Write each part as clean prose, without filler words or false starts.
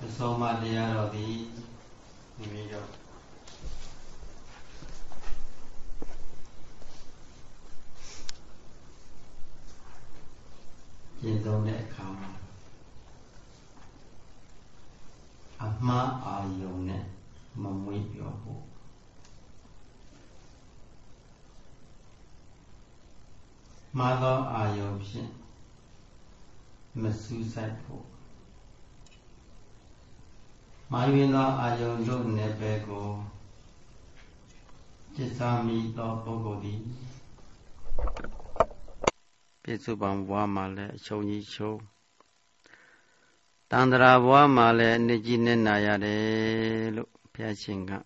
So much the image of Yedon account Ama Ayone Mamui Yobo Mother Ayopshin Mesusite Po Mayuno Ayon do Nebego Jisami do Bogodi Pitsubam Wamale Choni Cho Tandra Wamale Nijine Nayade Look Piachinga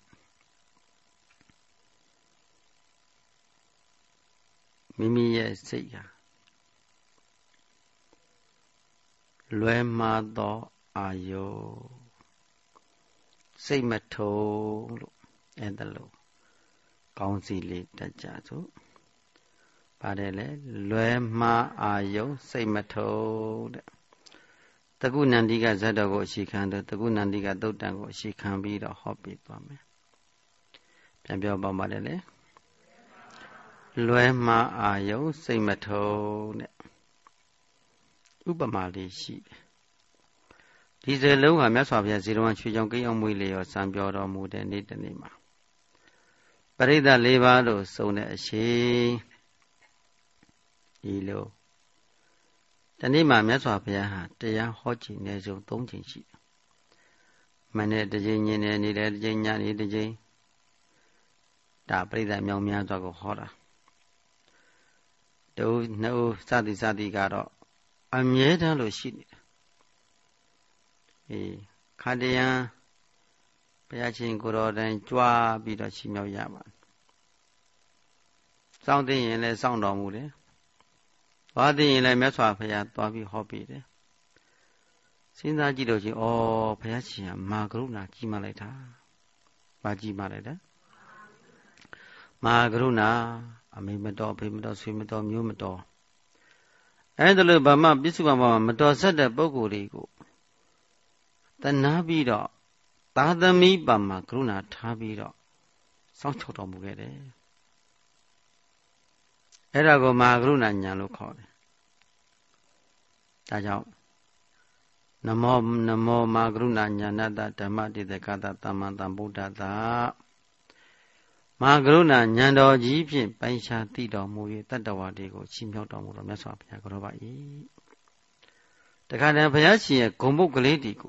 Mimi Yesia Luema do Ayo Say Mato and the low Council Tajato Padele Luema Ayo Say Mato Tagu Nandiga Zadago she can the Tagu Nandiga Dotango she can be the hobby for me. Pambio Bombadele Luema Ayo Say Mato Ubamali she. This is a low a mess of Yaziro and Chujonki on Willie or San Bioro Mood and need the name. Parida Levado, so that she Elo. The name of mess of Yaha, the young Hodging Nezo Donjin she. Mane the Janian and needed Janian the J. Da Prida Miago Horror. Though no Sadi Garo. I'm yet a low sheet. Kadian Payachin Guru and Jua be the Chino Yaman. Sounding in a sound of mood. What in a meswa payat Bobby hobby. Since I did oh Payachia, Magruna, Gimaleta, Bajimaleta Magruna, a mimido, pimido, swimido, mumido. And the little Bama Bisubama, Mado said the Bogurigo. The Nabido, Tadami Bama, Gruna, Tabido, Sancho Mugere. Erago Magruna Nyalo called. Tajao Namo Magruna Nyanada Tamati the Kata Tamanta Buddha da Magruna Nyando Jeepin, Paisha Tido movie, Tatawadigo, Chimyoto Mesop Yagrobai. The Kana Payachi, Gombo Galetico.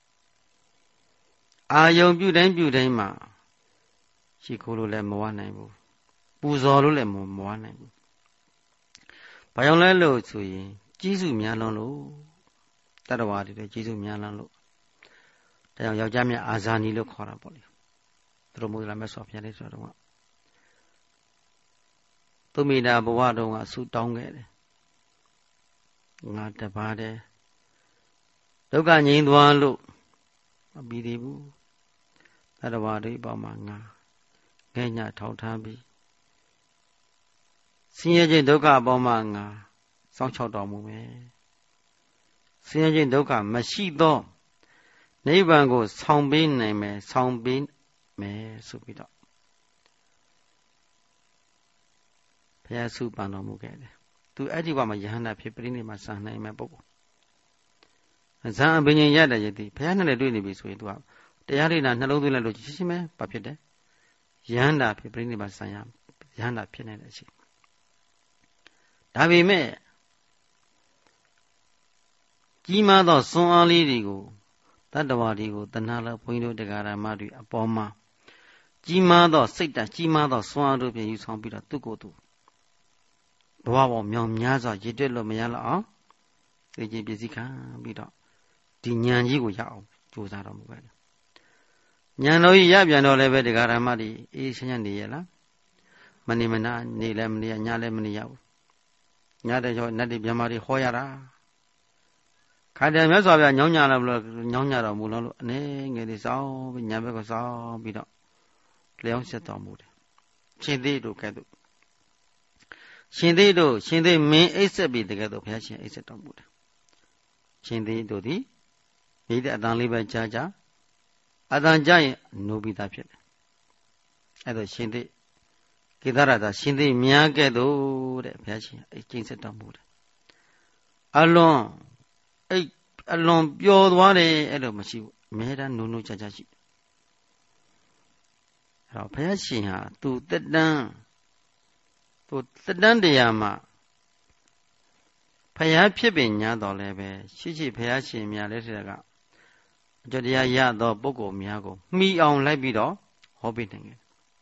Ayo Budem ma. She could let Moana. Buzolo let Moana. Payolelo to ye, Jesu Mialolo. Tatawadi, the Jesu Mialalo. The Yajamia Azani look horrible. Tromula mess of Yanisa. To me, the Boado are so tongue. Not the body. Look at you one look. A bidibu. Tatawadi Bamanga. Genya Tautabi. Senior Doka Bomanga. Sancho Domume. Senior Doka Mashido. Neighbor goes Soundbin name, Soundbin me supida. Paya supano mugede. To Adiwama Yahana Piprini Masana in my book. And some being yada yeti, Piana doing the way to have. The Yarina Nalodula Logissime, Papide. Yanda Piprini Masaya, Yanda Pianashi. Davi me Gima do son aligo. Tatawadigo, the Nala Puino de Garamadi, a bomber. Gimado, Sita, Gimado, Swallow, you some bit to go to. Boabo, Myam Yaza, Jedelo Mayala, the Jibizika, Bida. Dinyanji Yao, Josara Mugada. Nyano Yabiano Leve de Garamadi, is Yandiela. Manimana, Nilemni, and Yalemni Yao. Nada, Nadi Yamari Hoyara. Kada mess of a Nyana Mulo, Ning, it is all, Yabago saw, Bida. Leon set on mood. Shinde do Cadu. Shinde may ace be the Gado Passion is at on mood. Shinde do the ရိတ်တဲ့အတန်လေးပဲကြားကြားအတန်ကြားရင်နိုးပြီးသားဖြစ်တယ်အဲ့ဒါရှင်သိကေသရတာရှင်သိမြားကဲ့သို့တဲ့ဘုရားရှင်အဲ့ကျင့်စစ်တော်မူတယ်အလွန်ပျော်သွားတယ်အဲ့လိုမရှိဘူးအမြဲတမ်းနိုးနိုးချာချာရှိအဲ့တော့ဘုရားရှင်ဟာသူတက်တန်းတရားမှာဘုရားဖြစ်ပင်ညာတော်လည်းပဲရှိဘုရားရှင်များလက်ထက်ကအကျတရားရသောပုဂ္ဂိုလ်များကိုမှီအောင်လိုက်ပြီးတော့ဟောပေးနိုင်တယ်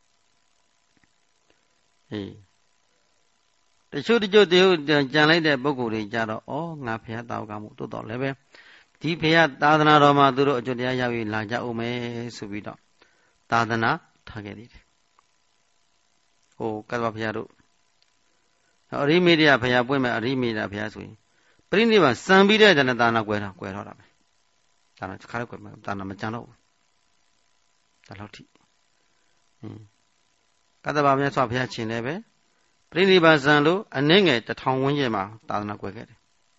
တချို့ကြံလိုက်တဲ့ပုဂ္ဂိုလ်တွေကြတော့ငါဘုရားတာဝကမှုတိုးတော်လည်းပဲဒီဘုရားသာသနာတော်မှာသူတို့အကျတရားရပြီးလာကြအောင်မယ်ဆိုပြီးတော့သာသနာထားခဲ့တယ်ကတ္တဗဘုရားတို့အရိမေတ္တဘုရားပွင့်မဲ့အရိမေတ္တဘုရားဆိုရင်ပြိဋိဘံစံပြီးတဲ့တဏ္ဍာနာကွယ်ထောက်တာပဲဒါတော့ခါတော့ကွယ်မှာဒါနာမကြံတော့ဘူးဒါလောက်ထိကတ္တဗမြတ်စွာဘုရားရှင်လည်းပဲပြိဋိဘံစံလို့အနည်းငယ်1000ဝန်းကျင်မှာသာသနာကွယ်ခဲ့တယ်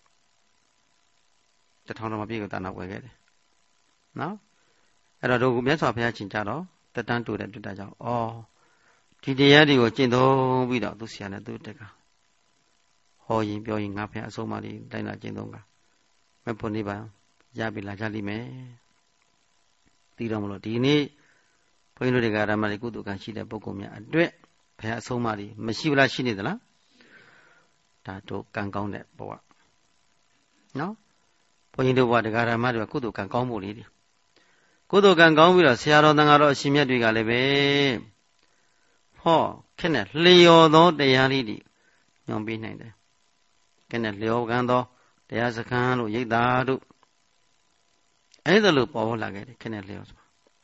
1000တော့မပြည့်ကိုသာသနာကွယ်ခဲ့တယ်နော်အဲ့တော့တို့မြတ်စွာဘုရားရှင်ကြတော့တက်တန်းတူတဲ့တွေ့တာကြောင့်ဒီတရားတွေကိုကျင့်သုံးပြီးတော့သူဆရာနဲ့သူတက်ကဟောရင်ပြောရင်ငါဖះအဆုံးမလေးတိုင်းလာကျင့်သုံးကမဖို့နေပါရပြီလာကြလိမ့်မယ်ပြီးတော့မလို့ဒီနေ့ဘုန်းကြီးတို့တွေကဓမ္မလေးကုသကံရှိတဲ့ပုဂ္ဂိုလ်များအတွက်ဖះအဆုံးမလေးမရှိဘူးလားရှိနေသလားဒါတို့ကံကောင်းတဲ့ဘဝနော်ဘုန်းကြီးတို့ဘဝတရားဓမ္မတွေကကုသကံကောင်းဖို့လေးကုသကံကောင်းပြီးတော့ဆရာတော်တန်ဃာတော်အရှင်မြတ်တွေကလည်းပဲခက်နဲ့လျော်သောတရားလေးတွေညွှန်ပေးနိုင်တယ်ခက်နဲ့လျော်ကန်သောတရားစခန်းတို့ရိပ်သာတို့အဲ့ဒါလိုပေါ်လာခဲ့တယ်ခက်နဲ့လျော်ဆို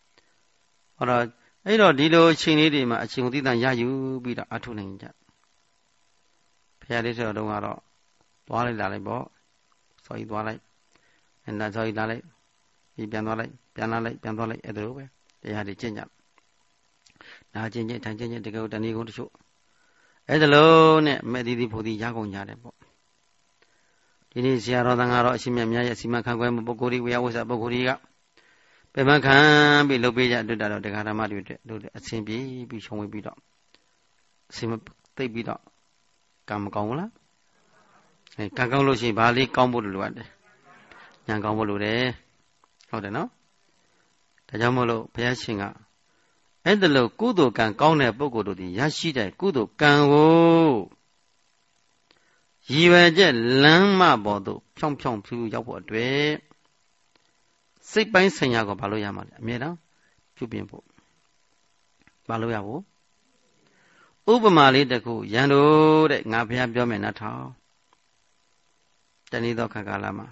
အဲ့တော့ဒီလိုအချိန်လေးတွေမှာအချိန်ကိုသိတန်ရယူပြီးတော့အထုနိုင်ကြဖရာလေးဆိုတော့ကတော့သွားလိုက်လာလိုက်ပေါ့စော်ကြီးသွားလိုက်နာစော်ကြီးလာလိုက်ပြီးပြန်သွားလိုက်ပြန်လာလိုက်ပြန်သွားလိုက်အဲ့ဒါလိုပဲတရားတွေကျင့်ကြနာကျင့်ထိုင်ကျင့်တကယ်တဏှီကုန်းတချို့အဲ့ဒါလို့နဲ့မဲ့သီးဖို့သီးရကုန်ကြတယ်ပေါ့ဒီနေ့ဆရာတော်သံဃာတော်အရှင်မြတ်များရဲ့စီမံခန့်ခွဲမှုပုဂ္ဂိုလ်တွေဝေယဝဆပုဂ္ဂိုလ်တွေကပြမခံပြီးလုပ်ပေးကြတွေ့တာတော့တရားဓမ္မတွေတို့အစဉ်ပြေးပြီးရှုံးဝေးပြီးတော့အစဉ်သိပ်ပြီးတော့ကံမကောင်းဘူးလားကံကောင်းလို့ရှိရင်ဘာလေးကောင်းဖို့လိုအပ်တယ်ဉာဏ်ကောင်းဖို့လိုတယ်ဟုတ်တယ်နော်ဒါကြောင့်မို့လို့ဘုရားရှင်ကအဲ့ဒါလို့ကုသိုလ်ကံကောင်းတဲ့ပုဂ္ဂိုလ်တို့ဒီရရှိတဲ့ကုသိုလ်ကံကိုရည်ရွယ်ချက်လမ်းမပေါ်သို့ဖြောင်းဖြောင်းဖြူရောက်ဖို့အတွက်စိတ်ပိုင်းဆိုင်ရာကိုဘာလို့ရမှာလဲအမြဲတမ်းပြုပြင်ဖို့ဘာလို့ရဖို့ဥပမာလေးတစ်ခုရန်တို့တဲ့ငါဘုရားပြောမယ်နော်ထောင်တဏှိသောခါကာလမှာ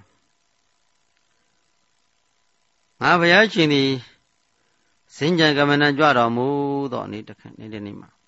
ငါဘုရားရှင်သည်စင်ကြံကမဏကြွတော်မူသောနေတဲ့နေ့မှာ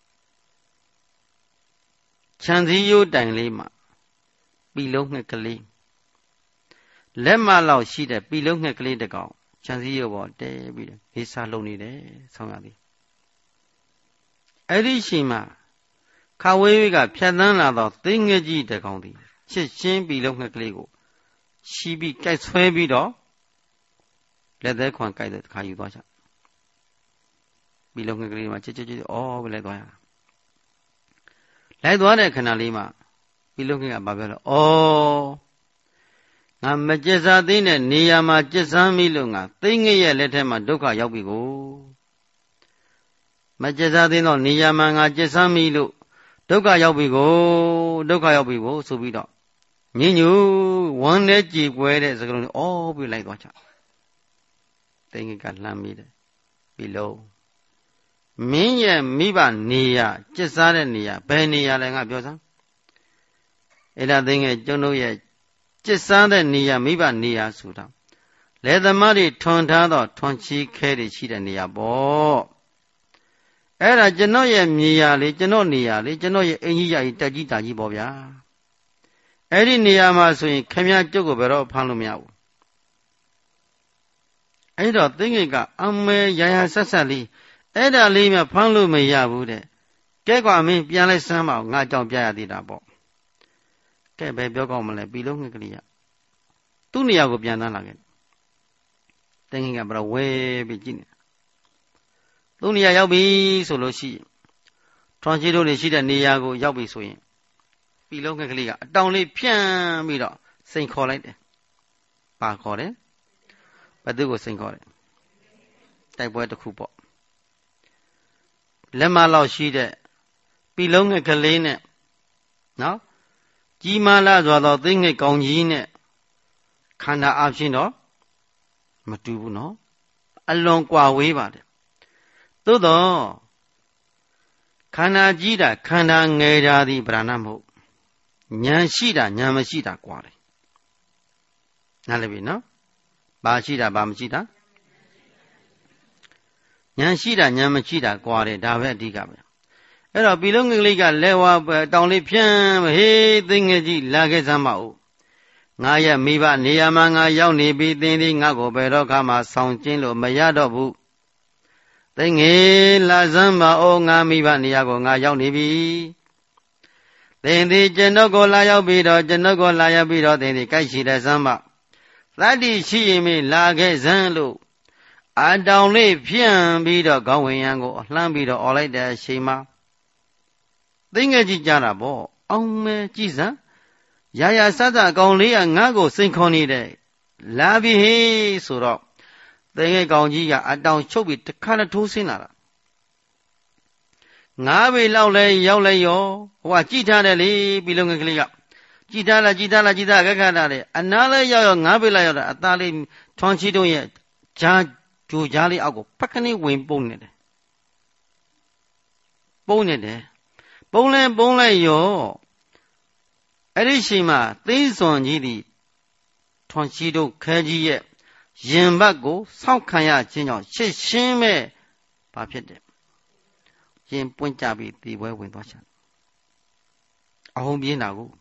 ခြံစည်းရိုးတိုင်လေးမှာပြီလုံးငှက်ကလေးလက်မလောက်ရှိတဲ့ပြီလုံးငှက်ကလေးတစ်ကောင်ခြံစည်းရိုးပေါ်တဲပြီးတယ်ဒေသလုံနေတယ်ဆောင်းရသည်အဲ့ဒီရှိမှခဝေးကဖြတ်သန်းလာသောသိငှက်ကြီးတစ်ကောင်သည်ချစ်ချင်းပြီလုံးငှက်ကလေးကိုရှီးပြီးကြိုက်ဆွဲပြီးတော့လက်သေးခွန်ကြိုက်တဲ့ခါယူသွားချပြီလုံးငှက်ကလေးမှာချစ်ပြီးလိုက်သွားရလိုက်သွားတဲ့ခဏလေးမှာပြီလုံးငှက်ကဘာပြောလဲငါမကျက်စားသိတဲ့နေရာမှာကျက်စားမိလို့ငါသိငှက်ရဲ့လက်ထက်မှာဒုက္ခရောက်ပြီကိုမကျက်စားသိတော့နေရာမှာငါကျက်စားမိလို့ဒုက္ခရောက်ပြီကိုဆိုပြီးတော့ညင်ညူဝမ်းနဲ့ကြည်ပွဲတဲ့စကားလုံးပြီးလိုက်သွားချသိငှက်ကလှမ်းမိတယ်ပြီလုံးမင်းရဲ့မိဘနေရကျက်စားတဲ့နေရဘယ်နေရလဲငါပြောစမ်းအဲ့ဒါသိငှက်ကျုံတို့ရဲ့ကျက်စားတဲ့နေရမိဘနေရဆိုတာလေသမားတွေထွန်ထားတော့ထွန်ချီခဲတွေရှိတဲ့နေရပေါ့အဲ့ဒါကျွန်တော်ရဲ့မြေရလေကျွန်တော်နေရလေကျွန်တော်ရဲ့အင်ကြီးရကြီးတက်ကြီးတာကြီးပေါ့ဗျာအဲ့ဒီနေရာမှာဆိုရင်ခမည်းကျုပ်ကိုဘယ်တော့ဖမ်းလို့မရဘူးအဲ့တော့သိငှက်ကအမဲရဆက်ဆက်လေးအဲ့ဒါလေးမှဖမ်းလို့မရဘူးတဲ့ကဲကွာမင်းပြန်လိုက်စမ်းပါငါကြောင့်ပြရသေးတာပေါ့ကဲဘယ်ပြောကောင်းမလဲပြီလုံးငှက်ကလေးကသူ့နေရာကိုပြန်တန်းလာခဲ့သင်္ကေကဘရဝဲပြီးကြည့်နေသူ့နေရာရောက်ပြီဆိုလို့ရှိရင်ထွန်ချီတို့နေရှိတဲ့နေရာကိုရောက်ပြီဆိုရင်ပြီလုံးငှက်ကလေးကအတောင်လေးဖြန့်ပြီးတော့စိန်ခေါ်လိုက်တယ်ဘာခေါ်တယ်ဘယ်သူကိုစိန်ခေါ်တယ်တိုက်ပွဲတစ်ခုပေါ့လက်မလောက်ရှိတဲ့ပြီလုံးငှက်ကလေးနဲ့နော်ကြီးမားလာစွာသောသိငှက်ကောင်ကြီးနဲ့ခန္ဓာအဖြစ်တော့မတူဘူးနော်အလွန်ကွာဝေးပါတယ်သို့တော့ခန္ဓာကြီးတာခန္ဓာငယ်တာသည်ဗရဏမဟုတ်ဉာဏ်ရှိတာဉာဏ်မရှိတာကွာတယ်နားလည်ပြီနော်ဘာရှိတာဘာမရှိတာဉာဏ်ရှိတာဉာဏ်မရှိတာကွာတယ်ဒါပဲအဓိကပဲအဲ့တော့ပြီလုံးငယ်ကလေးကလဲဝါတောင်လေးဖြန်းဟေးသိငယ်ကြီးလာခဲ့စမ်းပါဦးငါရဲ့မိဘနေရာမှာငါရောက်နေပြီသင်သည်ငါ့ကိုဘယ်တော့မှဆောင်ကျင်းလို့မရတော့ဘူးသိငယ်လာစမ်းပါဦးငါမိဘနေရာကိုငါရောက်နေပြီသင်သည်ကျွန်တော်ကိုလာရောက်ပြီးတော့ကျွန်တော်ကိုလာရောက်ပြီးတော့သင်သည်ကြိုက်ရှိတဲ့စမ်းပါသတ္တိရှိရင်မေလာခဲ့စမ်းလို့အတောင်လေးဖြန့်ပြီးတော့ခေါင်းဝင်ရန်ကိုလှမ်းပြီးတော့អော်လိုက်တဲ့အချိန်မှာသိငယ်ကြီးကြတာပေါ့အောင်မဲကြည်စမ်းရာရာစသအကောင်လေးကငါ့ကိုစိန်ခေါ်နေတယ်လာပြီဟေးဆိုတော့သိငယ်ကောင်ကြီးကအတောင်ချုပ်ပြီးတခါနဲ့ထိုးဆင်းလာတာငါးပေလောက်လဲရောက်လဲရောဟိုကကြည်ထားတယ်လေပြီလုံးငယ်ကလေးကကြည်ထားကခတာတယ်အနားလဲရောက်ငါးပေလောက်ရောက်တာအသားလေးထွန်ချီတုံးရဲ့ဂျာဂျိုကြားလေးအောက်ကိုဖက်ခနေဝင်ပုံနေတယ်ပုံလဲရောအဲ့ဒီချိန်မှာသိစွန်ကြီးသည်ထွန်ချီတို့ခဲကြီးရဲ့ရင်ဘတ်ကိုစောက်ခံရခြင်းကြောင့်ရှစ်ရှင်းမဲ့ဘာဖြစ်တယ်ရင်ပွင့်ကြပြီးဒီပွဲဝင်သွားချင်အဟုန်ပြင်းတာကို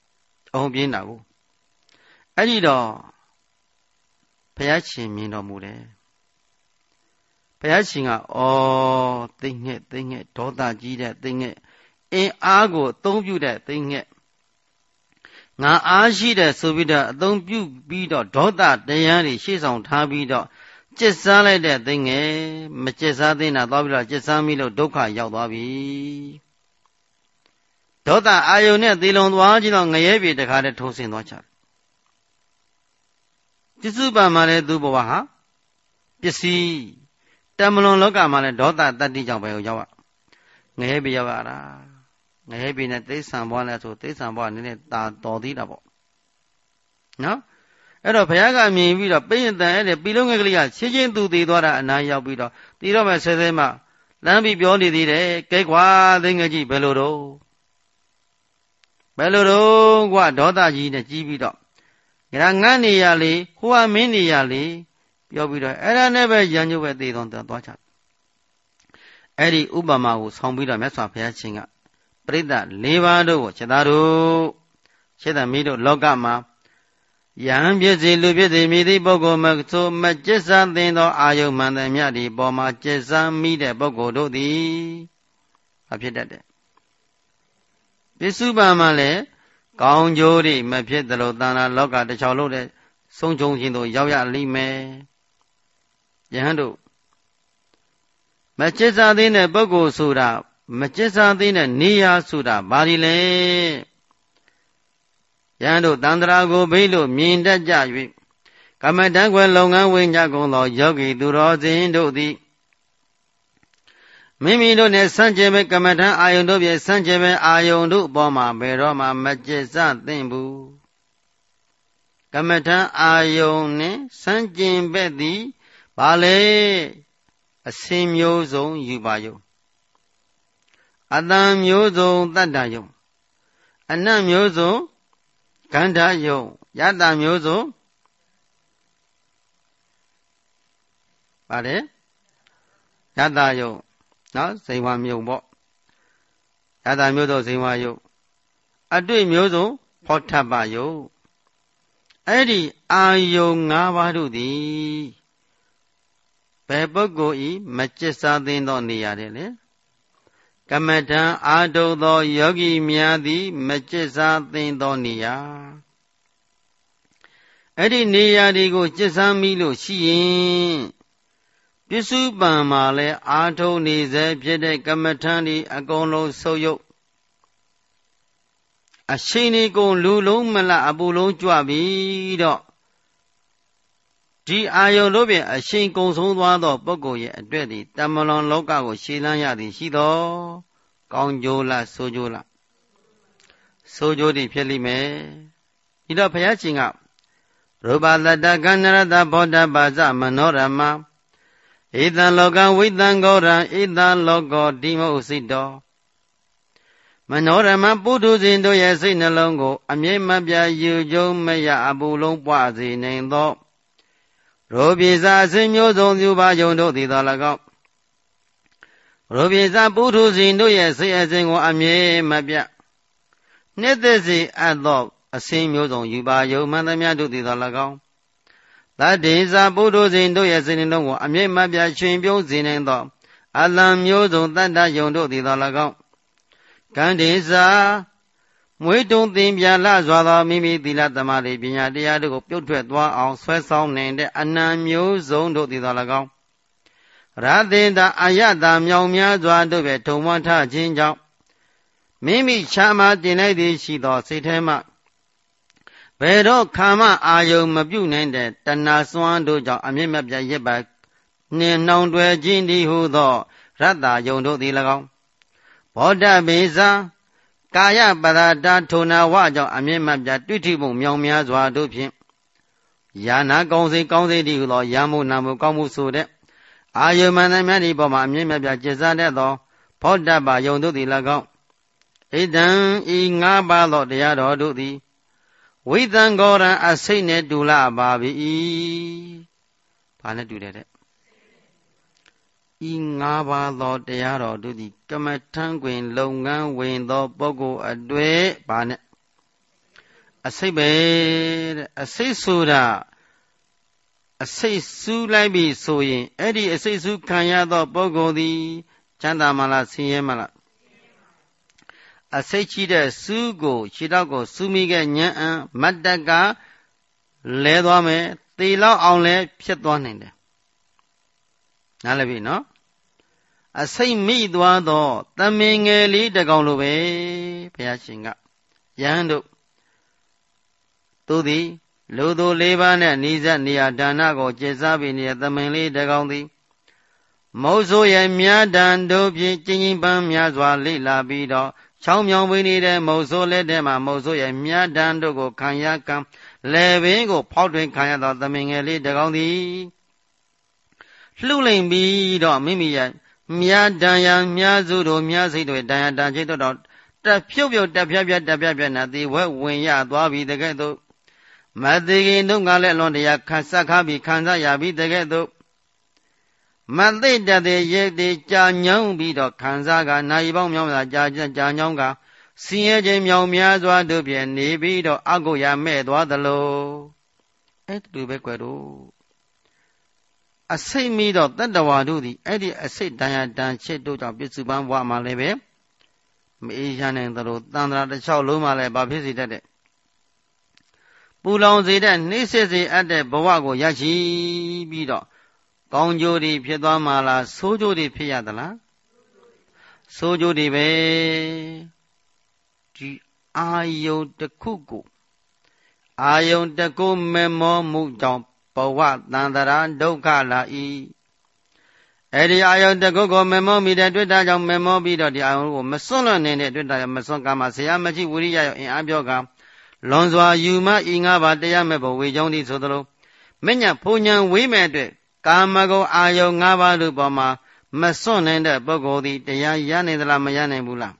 အဲ့ဒီတော့ဘုရားရှင်မြင်တော်မူတယ်ဘုရားရှင်ကသိငှက်ဒေါသကြီးတဲ့သိငှက်အင်းအားကိုအသုံးပြုတဲ့သိငှက်ငါအားရှိတဲ့ဆိုပြီးတော့အသုံးပြုပြီးတော့ဒေါသတရားတွေရှေ့ဆောင်ထားပြီးတော့ကျစ်စားလိုက်တဲ့သိငှက်မကျစ်စားသေးတာသွားပြီးတော့ကျစ်စားမိလို့ဒုက္ခရောက်သွားပြီဒေါသအာယုန်နဲ့သေလွန်သွားခြင်းတော့ငရဲပြေတခါတည်းထုံးဆင်းသွားချတယ်ပစ္စုပန်မှာလည်းသူ့ဘဝဟာပစ္စည်းတမလွန်လောကမှာလည်းဒေါသတတ္တိကြောင့်ပဲရောက်ရငရဲပြေရောက်ရတာငရဲပြေနဲ့သိစ္ဆံဘဝနဲ့ဆိုသိစ္ဆံဘဝနည်းနည်းတာတော်သေးတာပေါ့နော်အဲ့တော့ဘုရားကမြင်ပြီးတော့ပိယတန်အဲ့ဒီပြီလုံးငယ်ကလေးကချင်းချင်းသူသေးသွားတာအနားရောက်ပြီးတော့တည်တော့မဲ့ဆဲဆဲမှလမ်းပြီးပြောနေသေးတယ်ကဲကွာသိငယ်ကြီးဘယ်လိုတော့ကွာဒေါသကြီးနဲ့ကြီးပြီးတော့ငါငတ်နေရလေဟိုကမင်းနေရလေပြောပြီးတော့အဲ့ဒါနဲ့ပဲရံညုပ်ပဲသေတော်သွားချအဲ့ဒီဥပမာကိုဆောင်းပြီးတော့မြတ်စွာဘုရားရှင်ကပရိသတ်၄ပါးတို့ကိုခြေသားတို့ခြေသားမီးတို့လောကမှာယံပြည့်စေလူပြည့်စေမိသည့်ပုဂ္ဂိုလ်မဆိုမကျစ္စာသင်သောအာယုမှန်သမျှဒီပေါ်မှာကျစ္စာမိတဲ့ပုဂ္ဂိုလ်တို့သည်ဘာဖြစ်တတ်တယ်ပစ္စုပန်မှာလည်းကောင်းကျိုးတွေမဖြစ်သလိုတဏ္ဍာလောကတစ်ချောင်းလုံးတဲ့ဆုံးချုံခြင်းတို့ရောက်ရလိမ့်မယ်ယဟန်တို့မကျစ္စာသင်တဲ့ပုဂ္ဂိုလ်ဆိုတာမကျစ္စာသင်တဲ့နေရာဆိုတာဘာဒီလဲယဟန်တို့တန္တရာကိုဘိလို့မြင်တတ်ကြ၍ကမ္မဋ္ဌာန်းခွဲလုပ်ငန်းဝင်ကြကုန်သောယောဂီသူတော်စင်တို့သည်မိမိတို့နဲ့ဆန့်ကျင်ပဲကမ္မဋ္ဌာန်းအာယုန်တို့ဖြင့်ဆန့်ကျင်ပဲအာယုန်တို့အပေါ်မှာဘယ်တော့မှမကျစ္စာသင့်ဘူးကမ္မဋ္ဌာန်းအာယုန်နဲ့ဆန့်ကျင်ပဲသည်ဘာလဲအစင်မျိုးစုံယူပါယုံအတန်မျိုးစုံတတ္တယုံအနတ်မျိုးစုံကန္ဓာယုံယတမျိုးစုံပါတယ်ယတယုံနော်ဇိမ်ဝါမြုံပေါ့ယတမျိုးစုံဇိမ်ဝါယုံအတွေ့မျိုးစုံဖောထပ်ပါယုံအဲ့ဒီအာယုံ၅ပါးတို့သည်ဘယ်ပုဂ္ဂိုလ်ဤမကျစ္စာသင်သောနေရတယ်လေကမ္မဋ္ဌာန်းအာထုသောယောဂီများသည်မကျစ္စာသင်သောနေရာအဲ့ဒီနေရာတွေကိုကျက်စားမိလို့ရှိရင်ပစ္စုပန်မှာလဲအာထုံနေစေဖြစ်တဲ့ကမ္မထံဒီအကုန်လုံးဆုပ်ယုပ်အရှိန်ဒီကုန်လူလုံးမလအပူလုံးကြွပြီးတော့ဒီအာယုံတို့ဖြင့်အရှိန်ကုန်ဆုံးသွားသောပုဂ္ဂိုလ်ရဲ့အတွက်ဒီတမလွန်လောကကိုရှည်လန်းရသည်ရှိသောကောင်းကျိုးလားဆိုးကျိုးလားဆိုးကျိုးတွေဖြစ်လိမ့်မယ်ဒီတော့ဘုရားရှင်ကရူပတတကန္နရတဘောဓပါဇမနောရမဧတံလောကဝိတံဂောရံဧတံလောကောဒီမောစိတောမနောရမပုထုဇဉ်တို့ရဲ့စိတ်နှလုံးကိုအမြဲမပြတ်ယူကျုံမရအပူလုံးပွားစေနိုင်သောရောပြေစာအစဉ်မျိုးစုံသူပါယုံတို့သည်သာ၎င်းရောပြေစာပုထုဇဉ်တို့ရဲ့စိတ်အစဉ်ကိုအမြဲမပြတ်နှစ်သက်စေအပ်သောအစဉ်မျိုးစုံယူပါယုံမှန်သမျှတို့သည်သာ၎င်းသတ္တေစာပုထုဇဉ်တို့ရဲ့စိတ်နှလုံးကိုအမြဲမပြတ်ရှင်ပြုံးစေနိုင်သောအလံမျိုးစုံတတ္တယုံတို့သည်သာ၎င်းကန္တေစာမွေးတုံသင်ပြလာစွာသောမိမိသီလသမာဓိပညာတရားတို့ကိုပြုတ်ထွက်သွားအောင်ဆွဲဆောင်နိုင်တဲ့အနံမျိုးစုံတို့သည်သာ၎င်းရသေတာအာယတာမြောင်များစွာတို့ပဲထုံမထခြင်းကြောင့်မိမိချာမတင်လိုက်သည်ရှိသောစိတ်ထဲမှဘယ်တော့ခါမှအာယုံမပြုတ်နိုင်တဲ့တဏှာစွမ်းတို့ကြောင့်အမြင့်မပြတ်ရစ်ပါနှင်နှောင်တွယ်ခြင်းသည်ဟုသောရတ္တယုံတို့သည်၎င်းဘောဓဘေဇာကာယပရတာထုံနာဝကြောင့်အမြင့်မပြတ်တွေ့ထိမှုမြောင်များစွာတို့ဖြင့်ယာနာကောင်းစေကောင်းစေသည်ဟုသောယာမှုနာမှုကောင်းမှုဆိုတဲ့အာယုမန္တမြတ်ဒီပေါ်မှာအမြင့်မပြတ်ကျက်စားတတ်သောဘောဓဘာယုံတို့သည်၎င်းဣဒံဤငါးပါးသောတရားတော်တို့သည်ဝိသံဂောရံအစိတ်နဲ့တူလာပါပြီ။ဘာနဲ့တူတယ်တဲ့။ဤငါးပါးသောတရားတော်တို့သည်ကမ္မထံတွင်လုပ်ငန်းဝင်သောပုဂ္ဂိုလ်အတွေ့ဘာနဲ့အစိတ်ပဲတဲ့အစိတ်ဆိုတာအစိတ်စူးလိုက်ပြီဆိုရင်အဲ့ဒီအစိတ်စူးခံရသောပုဂ္ဂိုလ်သည်ချမ်းသာမလားဆင်းရဲမလားအစိတ်ရှိတဲ့စူးကိုခြေထောက်ကိုစူးမိခဲ့ညံ့အံမတ်တက်ကလဲသွားမယ်သေလောက်အောင်လဲဖြစ်သွားနိုင်တယ်နားလည်ပြီနော်အစိတ်မိသွားတော့သမင်ငယ်လေးတကောင်လိုပဲဘုရားရှင်ကယဟန်တို့သူသည်လူသူ၄ပါးနဲ့နိစ္စနေရာဒါနကိုကျေစားပြီးနေတဲ့သမင်လေးတကောင်သည်မုတ်ဆိုးရဲ့မြတ်တန်တို့ဖြင့်ကျဉ်းပန်းများစွာလိလာပြီးတော့ချောင်းမြောင်ပေးနေတဲ့မုတ်ဆိုးလက်ထဲမှာမုတ်ဆိုးရဲ့မြတ်တန်တို့ကိုခံရကံလေပင်ကိုဖောက်ထွင်းခံရသောသမင်ငယ်လေးတကောင်သည်လှုပ်လိမ့်ပြီးတော့မိမိရဲ့မြတ်တန်ရမြတ်စုတို့မြတ်စိတ်တို့တန်ရတန်ချိတ်တို့တက်ဖြုတ်ဖြုတ်တက်ပြပြတက်ပြပြနာဒီဝဲဝင်ရသွားပြီတကဲ့သို့မသိခင်တို့ကလည်းအလွန်တရာခံဆက်ခါပြီးခံစားရပြီတကဲ့သို့မသိတတ်တဲ့ရဲ့တဲ့ကြာညောင်းပြီးတော့ခံစားကနိုင်ပေါင်းမြောင်းစွာကြာညောင်းကစင်းရဲခြင်းမြောင်များစွာတို့ဖြင့်နေပြီးတော့အကုရမဲ့သွားသလိုအဲ့တူပဲကွယ်တို့အစိတ်မိတော့တတ္တဝါတို့သည်အဲ့ဒီအစိတ်တန်ရတန်ချစ်တို့ကြောင့်ပြစ္စုပန်ဘဝမှာလည်းပဲမအေးရနိုင်သလိုတန်ត្រာတစ်လျှောက်လုံးမှာလည်းဘာဖြစ်စေတတ်တဲ့ပူလောင်စေတဲ့နှိမ့်ဆက်စေအပ်တဲ့ဘဝကိုရရှိပြီးတော့ကောင်းကျိုးတွေဖြစ်သွားမှာလားဆိုးကျိုးတွေဖြစ်ရသလားဆိုးကျိုးတွေပဲဒီအာယုန်တစ်ခုကိုအာယုန်တစ်ခုမေမောမှုကြောင့်ဘဝတန်တရာဒုက္ခလာ၏အဲ့ဒီအာယုန်တစ်ခုကိုမေမောမိတဲ့တွေ့တာကြောင့်မေမောပြီးတော့ဒီအာယုန်ကိုမစွန့်လွတ်နေတဲ့တွေ့တာမစွန့်ကမှဆရာမရှိဝိရိယရောအင်အားပြောကလွန်စွာယူမဤငါးပါးတရားမဲ့ဘဝေကြောင်းသည်ဆိုသလိုမညဖုန်ညာဝေးမဲ့အတွက်ကာမဂုဏ်အာယုန်၅ပါးတို့ပေါ်မှာမစွန့်နိုင်တဲ့ပုဂ္ဂိုလ်သည်တရားရနိုင်သလားမရနိုင်ဘူးလား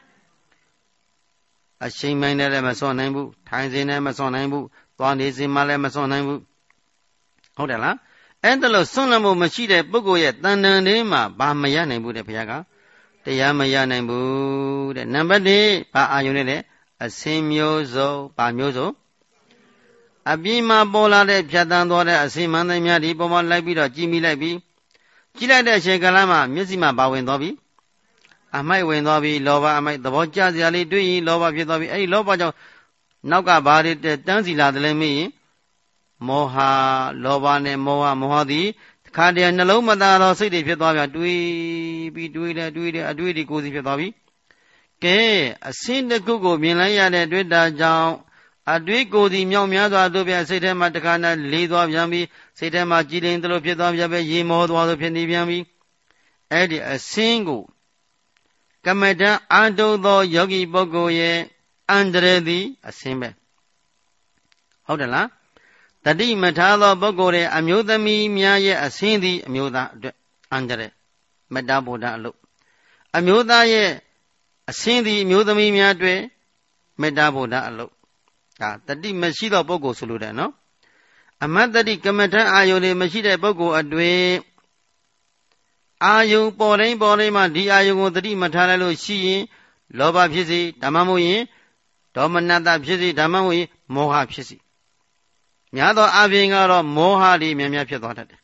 အရှိန်မိုင်းနဲ့လည်းမစွန့်နိုင်ဘူးထိုင်စဉ်နဲ့မစွန့်နိုင်ဘူးသွားနေစဉ်မှလည်းမစွန့်နိုင်ဘူးဟုတ်တယ်လားအဲ့ဒါလို့စွန့်လို့မရှိတဲ့ပုဂ္ဂိုလ်ရဲ့တဏ္ဍန်လေးမှာဘာမရနိုင်ဘူးတဲ့ဘုရားကတရားမရနိုင်ဘူးတဲ့နံပါတ်1ဘာအာယုန်နဲ့လဲအစင်းမျိုးစုံဘာမျိုးစုံအပြင်မှာပေါ်လာတဲ့ဖြတ်တန်းသွားတဲ့အစင်မှန်သည်များဒီပေါ်မှာလိုက်ပြီးတော့ကြည်မိလိုက်ပြီးကြည့်လိုက်တဲ့အချိန်ကလာမှမျက်စိမှာပါဝင်သွားပြီအမိုက်ဝင်သွားပြီလောဘအမိုက်သဘောကျစရာလေးတွေ့ရင်လောဘဖြစ်သွားပြီအဲ့ဒီလောဘကြောင့်နောက်ကဘာတွေတန်းစီလာတယ်လဲမေးရင်မောဟလောဘနဲ့မောဟသည်ခါတည်းနှလုံးမသားသောစိတ်တွေဖြစ်သွားပြန်တွေးပြီးတွေးတယ်အတွေ့တွေကိုယ်စီဖြစ်သွားပြီကဲအစင်းတစ်ခုကိုမြင်လိုက်ရတဲ့တွေ့တာကြောင့်အတွေ့ကိုယ်စီမြောက်များစွာတို့ပြန်စိတ်ထဲမှာတခါနဲ့လေးသွားပြန်ပြီးစိတ်ထဲမှာကြည်လင်သလိုဖြစ်သွားပြန်ပဲရေမောသွားသလိုဖြစ်နေပြန်ပြီအဲ့ဒီအစင်းကိုကမ္မဋ္ဌာန်းအာထုံသောယောဂီပုဂ္ဂိုလ်ရဲ့အန္တရာယ်သည်အစင်းပဲဟုတ်တယ်လားတတိမထားသောပုဂ္ဂိုလ်ရဲ့အမျိုးသမီးများရဲ့အစင်းသည်အမျိုးသားအတွက်အန္တရာယ်မေတ္တာဗုဒ္ဓအလုပ်အမျိုးသားရဲ့အစင်းသည်အမျိုးသမီးများအတွက်မေတ္တာဗုဒ္ဓအလုပ်ဒါတတိမရှိသောပုဂ္ဂိုလ်ဆိုလိုတယ်နော်အမတ်တတိကမ္မဋ္ဌာန်းအာယုန်တွေမရှိတဲ့ပုဂ္ဂိုလ်အတွက်အာယုန်ပေါ်တိုင်းမှာဒီအာယုန်ကိုတတိမထားလိုက်လို့ရှိရင်လောဘဖြစ်စေဓမ္မမို့ရင်ဒေါမနတဖြစ်စေဓမ္မမို့ရင်မောဟဖြစ်စေများသောအပြင်ကတော့မောဟတွေများဖြစ်သွားတတ်တယ်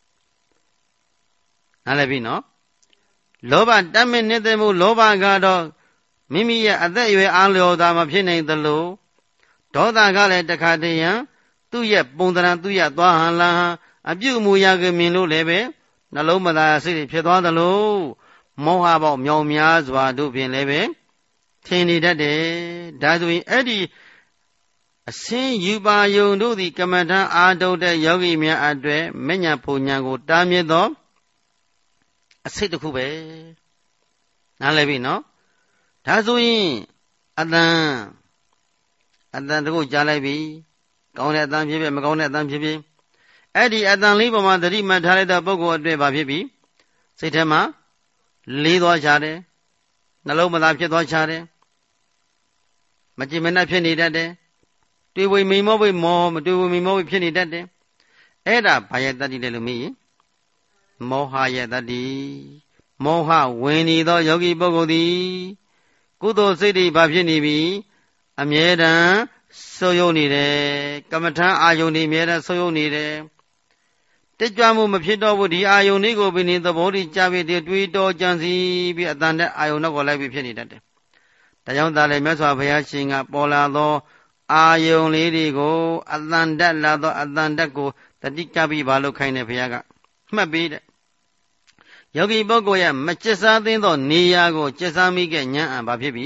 နားလည်ပြီနော်လောဘတတ်မဲ့နေတဲ့မှုလောဘကတော့မိမိရဲ့အသက်အရွယ်အားလျော်သာမဖြစ်နိုင်သလိုဒေါသကလည်းတခါတည်းရန်သူ့ရဲ့ပုံသဏ္ဍာန်သူ့ရဲ့သွားဟန်လာဟန်အပြုအမူအရာကမြင်လို့လည်းပဲနှလုံးမသားစိတ်တွေဖြစ်သွားသလိုမောဟပေါက်မြောင်များစွာတို့ဖြင့်လည်းပဲထင်နေတတ်တယ်ဒါဆိုရင်အဲ့ဒီအစင်းယူပါယုံတို့သည်ကမ္မဋ္ဌာန်းအာထုတ်တဲ့ယောဂီများအတွက်မဉ္ဇဉ်ဖူဉ္ဇဉ်ကိုတားမြစ်သောအစိတ်တစ်ခုပဲနားလည်ပြီနော်ဒါဆိုရင်အတန်တခုကြားလိုက်ပြီကောင်းတဲ့အတန်ဖြစ်ဖြစ်မကောင်းတဲ့အတန်ဖြစ်ဖြစ်အဲ့ဒီအတန်လေးပေါ်မှာသတိမှတ်ထားလိုက်တဲ့ပုဂ္ဂိုလ်အတွက်ဘာဖြစ်ပြီစိတ်ထဲမှာလေးသွားချတယ်နှလုံးမသားဖြစ်သွားချတယ်မကြည်မနှက်ဖြစ်နေတတ်တယ်တွေ့ဝိမိန်မောဝိမောမတွေ့ဝိမိန်မောဝိဖြစ်နေတတ်တယ်အဲ့ဒါဘာရဲ့တတ္တိလဲလို့မေးရင်မောဟရဲ့တတ္တိမောဟဝင်နေသောယောဂီပုဂ္ဂိုလ်သည်ကုသိုလ်စိတ်တွေဘာဖြစ်နေပြီအမြဲတမ်းဆုပ်ယုပ်နေတယ်ကမ္မထံအာယုန်တွေအမြဲတမ်းဆုပ်ယုပ်နေတယ်တက်ကြွမှုမဖြစ်တော့ဘူးဒီအာယုန်လေးကိုပြီးနေသဘောတည်းကြပြီးတွေးတော်ကြံစီပြီးအတန်တဲ့အာယုန်တော့ကိုလိုက်ပြီးဖြစ်နေတတ်တယ်ဒါကြောင့်သာလေမြတ်စွာဘုရားရှင်ကပေါ်လာသောအာယုန်လေးတွေကိုအတန်တက်လာသောအတန်တက်ကိုတတိကပြီးဘာလို့ခိုင်းတယ်ဘုရားကမှတ်ပေးတဲ့ယောဂီပုဂ္ဂိုလ်ရဲ့မကျက်စားသင်းသောနေရာကိုကျက်စားမိခဲ့ဉာဏ်အံဘာဖြစ်ပြီ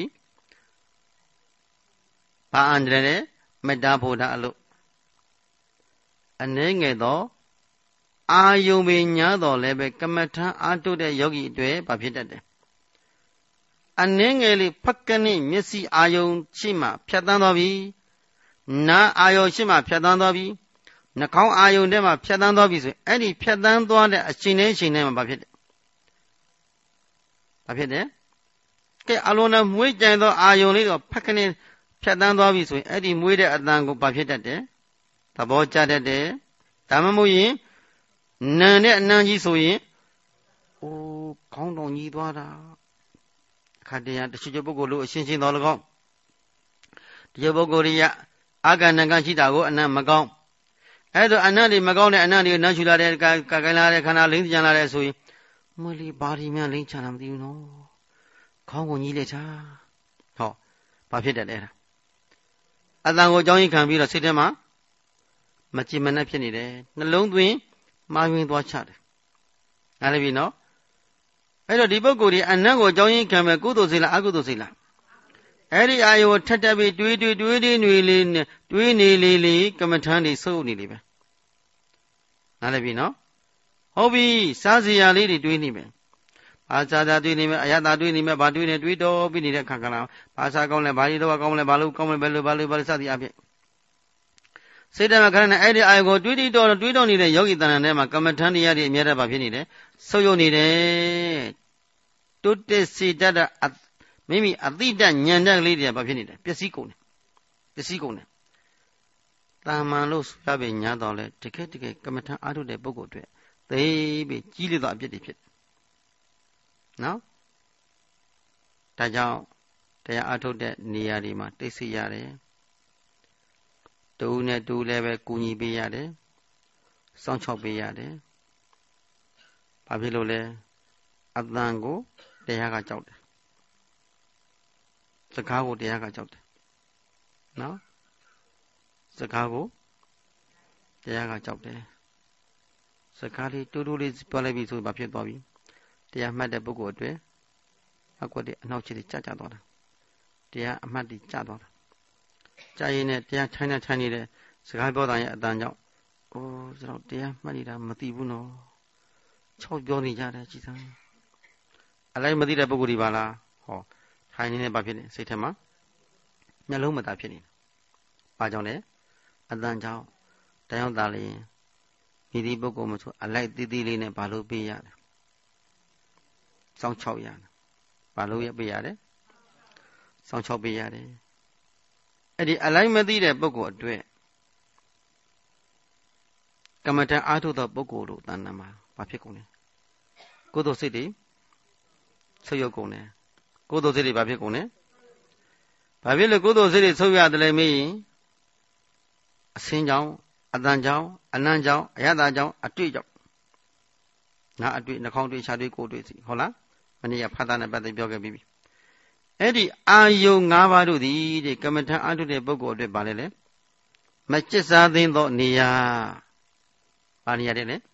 ဘာအန္တရာယ်လဲမေတ္တာဗုဒ္ဓအလို့အနည်းငယ်သောအာယုံပင်ညာတော်လည်းပဲကမ္မထံအာထုတ်တဲ့ယောဂီအတွက်ဘာဖြစ်တတ်တယ်အနည်းငယ်လေးဖက်ကနေမျက်စိအာယုံရှိမှဖြတ်တန်းသွားပြီနားအာယုံရှိမှဖြတ်တန်းသွားပြီနှာခေါင်းအာယုံထဲမှာဖြတ်တန်းသွားပြီဆိုရင်အဲ့ဒီဖြတ်တန်းသွားတဲ့အချိန်နဲ့မှာဘာဖြစ်တယ်ဘာဖြစ်တယ်ကဲအလုံးနဲ့မွေးကြံသောအာယုံလေးတော့ဖက်ကနေဖြတ်တန်းသွားပြီဆိုရင်အဲ့ဒီမွေးတဲ့အတန်ကိုဘာဖြစ်တတ်တယ်သဘောကျတတ်တယ်ဒါမှမဟုတ်ရင်နံတဲ့အနံကြီးဆိုရင်အိုးခေါင်းတော်ညီသွားတာအခါတည်းရတချို့ပုဂ္ဂိုလ်လို့အရှင်းရှင်းတော်၎င်းတချို့ပုဂ္ဂိုလ်တွေကအာကနကရှိတာကိုအနံမကောင်းအဲ့တော့အနံတွေမကောင်းတဲ့အနံတွေကိုနမ်းရှူလာတဲ့ကာကိုင်းလာတဲ့ခန္ဓာလိမ့်ကြံလာတဲ့ဆိုရင်မလီဘာဒီများလိမ့်ချတာမသိဘူးနော်ခေါင်းကိုညီးလိုက်ချာဟောဘာဖြစ်တယ်လဲအတန်ကိုကြောင်းရင်ခံပြီးတော့စိတ်ထဲမှာမကြည်မနှက်ဖြစ်နေတယ်နှလုံးသွင်းမှားယွင်းသွားချတယ်နားလည်ပြီနော်အဲ့တော့ဒီပုဂ္ဂိုလ်ဒီအနံ့ကိုကြောင်းရင်ခံမဲ့ကုသိုလ်စိတ်လားအကုသိုလ်စိတ်လားအဲ့ဒီအာယုကိုထက်တက်ပြီးတွေးနေလေကမ္မထံတွေစုပ်နေလေပဲနားလည်ပြီနော်ဟုတ်ပြီစားစရာလေးတွေတွေးနေမယ်ဘာသာတွေးနေမယ်အယတာတွေးနေမယ်ဘာတွေးနေတွေးတော်ပြီးနေတဲ့ခါကလာဘာသာကောင်းလဲဘာလို့တော့ကောင်းလဲဘာလို့ကောင်းလဲဘယ်လိုစသည်အဖြစ်စိတ်ဓာတ်မှာခဏနဲ့အဲ့ဒီအာယုကိုတွေးတော်နေတဲ့ယောဂီတဏ္ဍာထဲမှာကမ္မထံတရားတွေအများတပါဖြစ်နေတယ်ဆုပ်ယုပ်နေတယ်တုတ္တစေတတ်မိမိအတိတ္တဉာဏ်တတ်ကလေးတွေကဘာဖြစ်နေတယ်ပျက်စီးကုန်တယ်တာမန်လို့ဆိုရပေညာတော်လဲတကယ်ကမ္မထံအားထုတ်တဲ့ပုဂ္ဂိုလ်တွေသိပြီးကြီးလေသောအပြစ်တွေဖြစ်နော်ဒါကြောင့်တရားအားထုတ်တဲ့နေရာတွေမှာတိတ်ဆိတ်ရတယ်တူနဲ့တူလည်းပဲကူညီပေးရတယ်စောင့်ချောက်ပေးရတယ်ဘာဖြစ်လို့လဲအတန်ကိုတရားကကြောက်တယ်စကားကိုတရားကကြောက်တယ်နော်စကားကိုတရားကကြောက်တယ်စကားလေးတူတူလေးပြောလိုက်ပြီဆိုဘာဖြစ်သွားပြီတရားမှတ်တဲ့ပုဂ္ဂိုလ်အတွက်အကွက်တွေအနောက်ချစ်တွေကြသွားတာတရားအမှတ်တွေကြသွားတာကြာရင်နဲ့တရားထိုင်နေတဲ့စကားပြောတာရဲ့အတန်ကြောင့်အိုးကျွန်တော်တရားမှတ်နေတာမသိဘူးနော်6ပြောနေကြတယ်ကြည်စမ်းအလိုက်မသိတဲ့ပုဂ္ဂိုလ်ဒီပါလားဟောထိုင်နေဘာဖြစ်နေစိတ်ထဲမှာနှလုံးမသားဖြစ်နေဘာကြောင့်လဲအတန်ကြောင့်တရားသားလေးမိဒီပုဂ္ဂိုလ်မဆိုအလိုက်တီးတီးလေးနဲ့ဘာလို့ပေးရတယ်စောင်း6ရတယ်ဘာလို့ရပေးရတယ်စောင်း6ပေးရတယ်အဲ့ဒီအလိုက်မသိတဲ့ပုဂ္ဂိုလ်အတွက်ကမ္မဋ္ဌာန်းအားထုတ်သောပုဂ္ဂိုလ်တို့တဏ္ဍာမှာဘာဖြစ်ကုန်လဲကိုယ်တော်စိတ်တွေဆုပ်ယုပ်ကုန်တယ်ကိုယ်တော်စိတ်တွေဘာဖြစ်ကုန်လဲဘာဖြစ်လို့ကိုယ်တော်စိတ်တွေဆုပ်ရတယ်လဲမေးရင်အစင်းကြောင့်အတန်ကြောင့်အနံ့ကြောင့်အယတာကြောင့်အတွေ့ကြောင့်နာအတွေ့နှာခေါင်းတွေ့ခြားတွေ့ကိုယ်တွေ့စီဟုတ်လားမနေ့ကဖတ်တာနဲ့ပတ်သက်ပြောခဲ့ပြီးပြီအဲ့ဒီအာယုံ၅ပါးတို့သည်တဲ့ကမ္မဋ္ဌာန်းအားထုတ်တဲ့ပုဂ္ဂိုလ်အတွက်ဗာလဲလေမကျစ်စားသင်းသောနေရာဘာနေရာတဲ့လဲ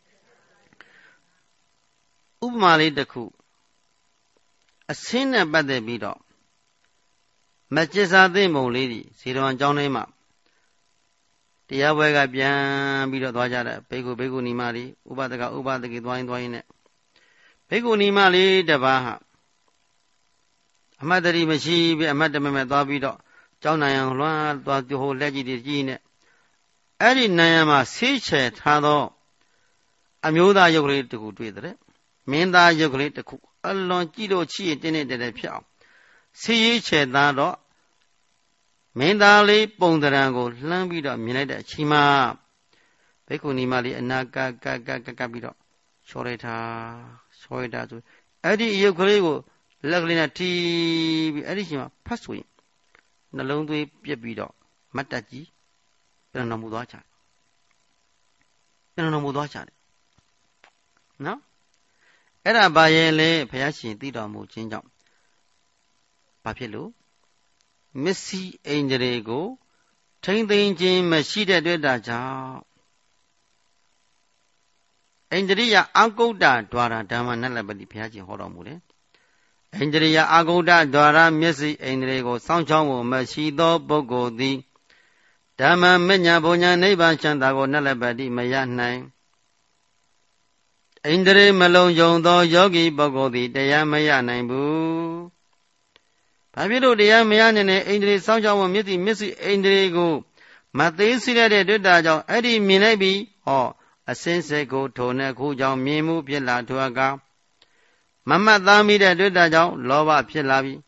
ဥပမာလေးတစ်ခုအစင်းနဲ့ပတ်သက်ပြီးတော့မကျစ်စားသင်းပုံလေးကြီးဇေတဝန်ကျောင်းထဲမှာတရားပွဲကပြန်ပြီးတော့သွားကြတယ်ဘေကုနီမလေးဥပဒကဥပဒကေသွားရင်နဲ့ဘေကုနီမလေးတပါးဟာအမတ်တရီမရှိပြီအမတ်တမဲသွားပြီးတော့ကျောင်းနိုင်အောင်လွှမ်းသွားဟိုလက်ကြီးတွေကြီးနဲ့အဲ့ဒီနိုင်ရမှာဆေးချယ်ထားသောအမျိုးသားရုပ်ကလေးတစ်ခုတွေ့တဲ့မင်းသားရုပ်ကလေးတစ်ခုအလွန်ကြည့်လို့ချစ်ရင်တင်းတဲ့ဖြစ်အောင်ဆေးရေးချယ်သားတော့မင်းသားလေးပုံတရံကိုလှမ်းပြီးတော့မြင်လိုက်တဲ့အချိန်မှာဘိက္ခုနီမလေးအနာကပြီးတော့ချောလိုက်တာဆိုအဲ့ဒီရုပ်ကလေးကိုလက်ကလေးနဲ့တီးပြီးအဲ့ဒီချိန်မှာဖတ်ဆိုရင်နှလုံးသွေးပြက်ပြီးတော့မတ်တက်ကြီးပြန်တော်မူသွားချတယ်နော်အဲ့ဒါဘာရဲ့လဲဘုရားရှင်သိတော်မူခြင်းကြောင့်ဘာဖြစ်လို့မစ္စည်းအိန္ဒြေကိုထိမ့်သိမ်းခြင်းမရှိတဲ့အတွက်ဒါကြောင့်အိန္ဒြိယအာဂုတ္တဒွါရဓမ္မနလပတိဘုရားရှင်ဟောတော်မူတယ်အိန္ဒြိယအာဂုတ္တဒွါရမျက်စိအိန္ဒြေကိုစောင့်ချောင်းဖို့မရှိသောပုဂ္ဂိုလ်သည်ဓမ္မမညာဘုံညာနိဗ္ဗာန်ချမ်းသာကိုနလပတိမရနိုင်အိန္ဒြေမလုံးယုံသောယောဂီပုဂ္ဂိုလ်သည်တရားမရနိုင်ဘူးဘာဖြစ်လို့တရားမရနိုင်တဲ့အိန္ဒြေစောင့်ချောင်းဖို့မျက်စိအိန္ဒြေကိုမသေးစီရတဲ့တွေ့တာကြောင့်အဲ့ဒီမြင်လိုက်ပြီးဟောအစင်းစိတ်ကိုထိုနဲ့ခုကြောင့်မြင်မှုဖြစ်လာထွားကမမှတ်သားမိတဲ့တွေ့တာကြောင့်လောဘဖြစ်လာပြီ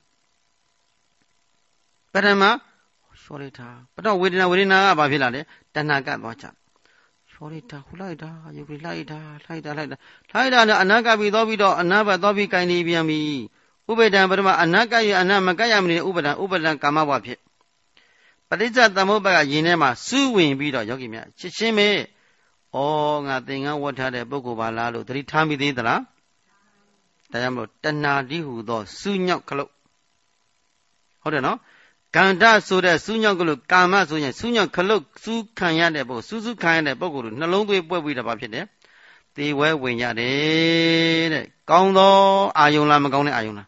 ပထမလျှော်လိုက်တာပထမဝေဒနာကဘာဖြစ်လာလဲတဏှာကသွားချလျှော်လိုက်တာဟူလိုက်တာယုတ်ပြီးလိုက်တာနဲ့အနာကပြီးတော့အနာဘသွားပြီးကြိုင်နေပြန်ပြီဥပဒံပထမအနာကရအနာမကရမနေဥပဒံကာမဘဝဖြစ်ပဋိစ္စသမုပ္ပါကယင်ထဲမှာစူးဝင်ပြီးတော့ယောဂီများချစ်ချင်းပဲဩငါသင်္ကန်းဝတ်ထားတဲ့ပုဂ္ဂိုလ်ပါလားလို့သတိထားမိသေးသလားဒါကြောင့်မလို့တဏှာတိဟုသောစူးညောက်ခလုတ်ဟုတ်တယ်နော်ကန္တဆိုတဲ့စူးညောက်ကလုတ်ကာမဆိုရင်စူးညောက်ခလုတ်စူးခံရတဲ့ပုဂ္ဂိုလ်စူးခံရတဲ့ပုဂ္ဂိုလ်တို့နှလုံးသွေးပွက်ပြီးတော့ဘာဖြစ်တယ်သေဝဲဝင်ရတယ်တဲ့ကောင်းသောအာယုံလားမကောင်းတဲ့အာယုံလား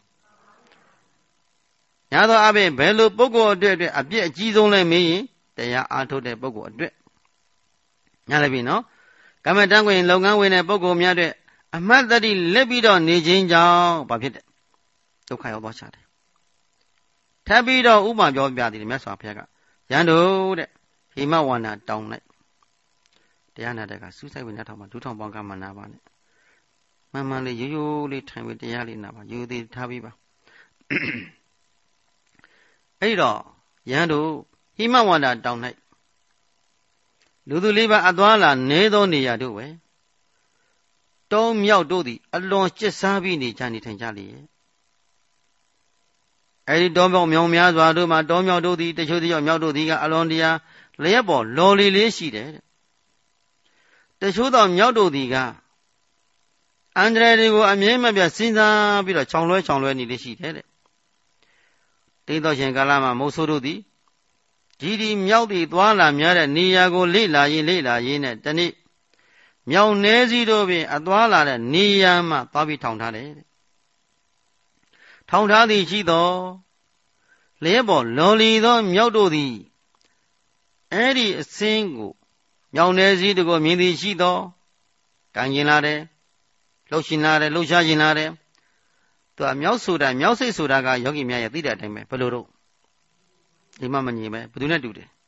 ညာသောအပြင်ဘယ်လိုပုဂ္ဂိုလ်အတွက်အပြစ်အကြီးဆုံးလဲမေးရင်တရားအားထုတ်တဲ့ပုဂ္ဂိုလ်အတွက်ညာလည်းပြီနော်ကမ္မတန်ခွင်လုပ်ငန်းဝင်တဲ့ပုဂ္ဂိုလ်များအတွက်အမှတ်တတိလက်ပြီးတော့နေခြင်းကြောင့်ဘာဖြစ်တယ်ဒုက္ခရောက်သွားချတယ်ထပ်ပြီးတော့ဥပမာပြောပြသည်မြတ်စွာဘုရားကရန်တို့တဲ့ဟိမဝန္တာတောင်းလိုက်တရားနာတဲ့ကစူးစိုက်ဝင်တဲ့ထောင်မှာဒုထောင်ပေါင်းကမနာပါနဲ့မှန်လေးရိုးရိုးလေးထိုင်ပြီးတရားလေးနာပါရိုးသေးထားပြီးပါအဲ့တော့ရန်တို့ဟိမဝန္တာတောင်းလိုက်လူသူလေးပါအသွားလာနေသောနေရာတို့ပဲတောမြောက်တို့သည်အလွန်ကျစ်စားပြီးနေထိုင်ကြလေအဲ့ဒီတောမြောက်မြောင်များစွာတို့မှာတောမြောက်တို့သည်တချို့မြောက်တို့သည်ကအလွန်တရာလျက်ပေါ်လော်လီလေးရှိတယ်တချို့သောမြောက်တို့သည်ကအန္တရာယ်တွေကိုအမြဲမပြတ်စဉ်းစားပြီးတော့ချောင်လွဲနေလေးရှိတယ်တဲ့တိတ်တော်ရှင်ကာလမှာမုတ်ဆိုးတို့သည်ဒီမြောက်သည်သွားလာများတဲ့နေရာကိုလေ့လာရင်းနဲ့တနေ့မြောက်နေစည်းတို့ပင်အသွားလာတဲ့နေရာမှာသွားပြီးထောင်ထားတယ်ထောင်ထားသည်ရှိသောလဲပေါ်လော်လီသောမြောက်တို့သည်အဲ့ဒီအစင်းကိုမြောက်နေစည်းတို့ကိုမြင်သည်ရှိသောကန်ကျင်လာတယ်လှုပ်ရှင်လာတယ်လှုပ်ရှားရှင်လာတယ်သူကမြောက်ဆိုတာမြောက်စိတ်ဆိုတာကယောဂီများရဲ့သိတဲ့အတိုင်းပဲဘယ်လိုတော့ဒီမှမငြင်းပဲဘယ်သူနဲ့တူတယ်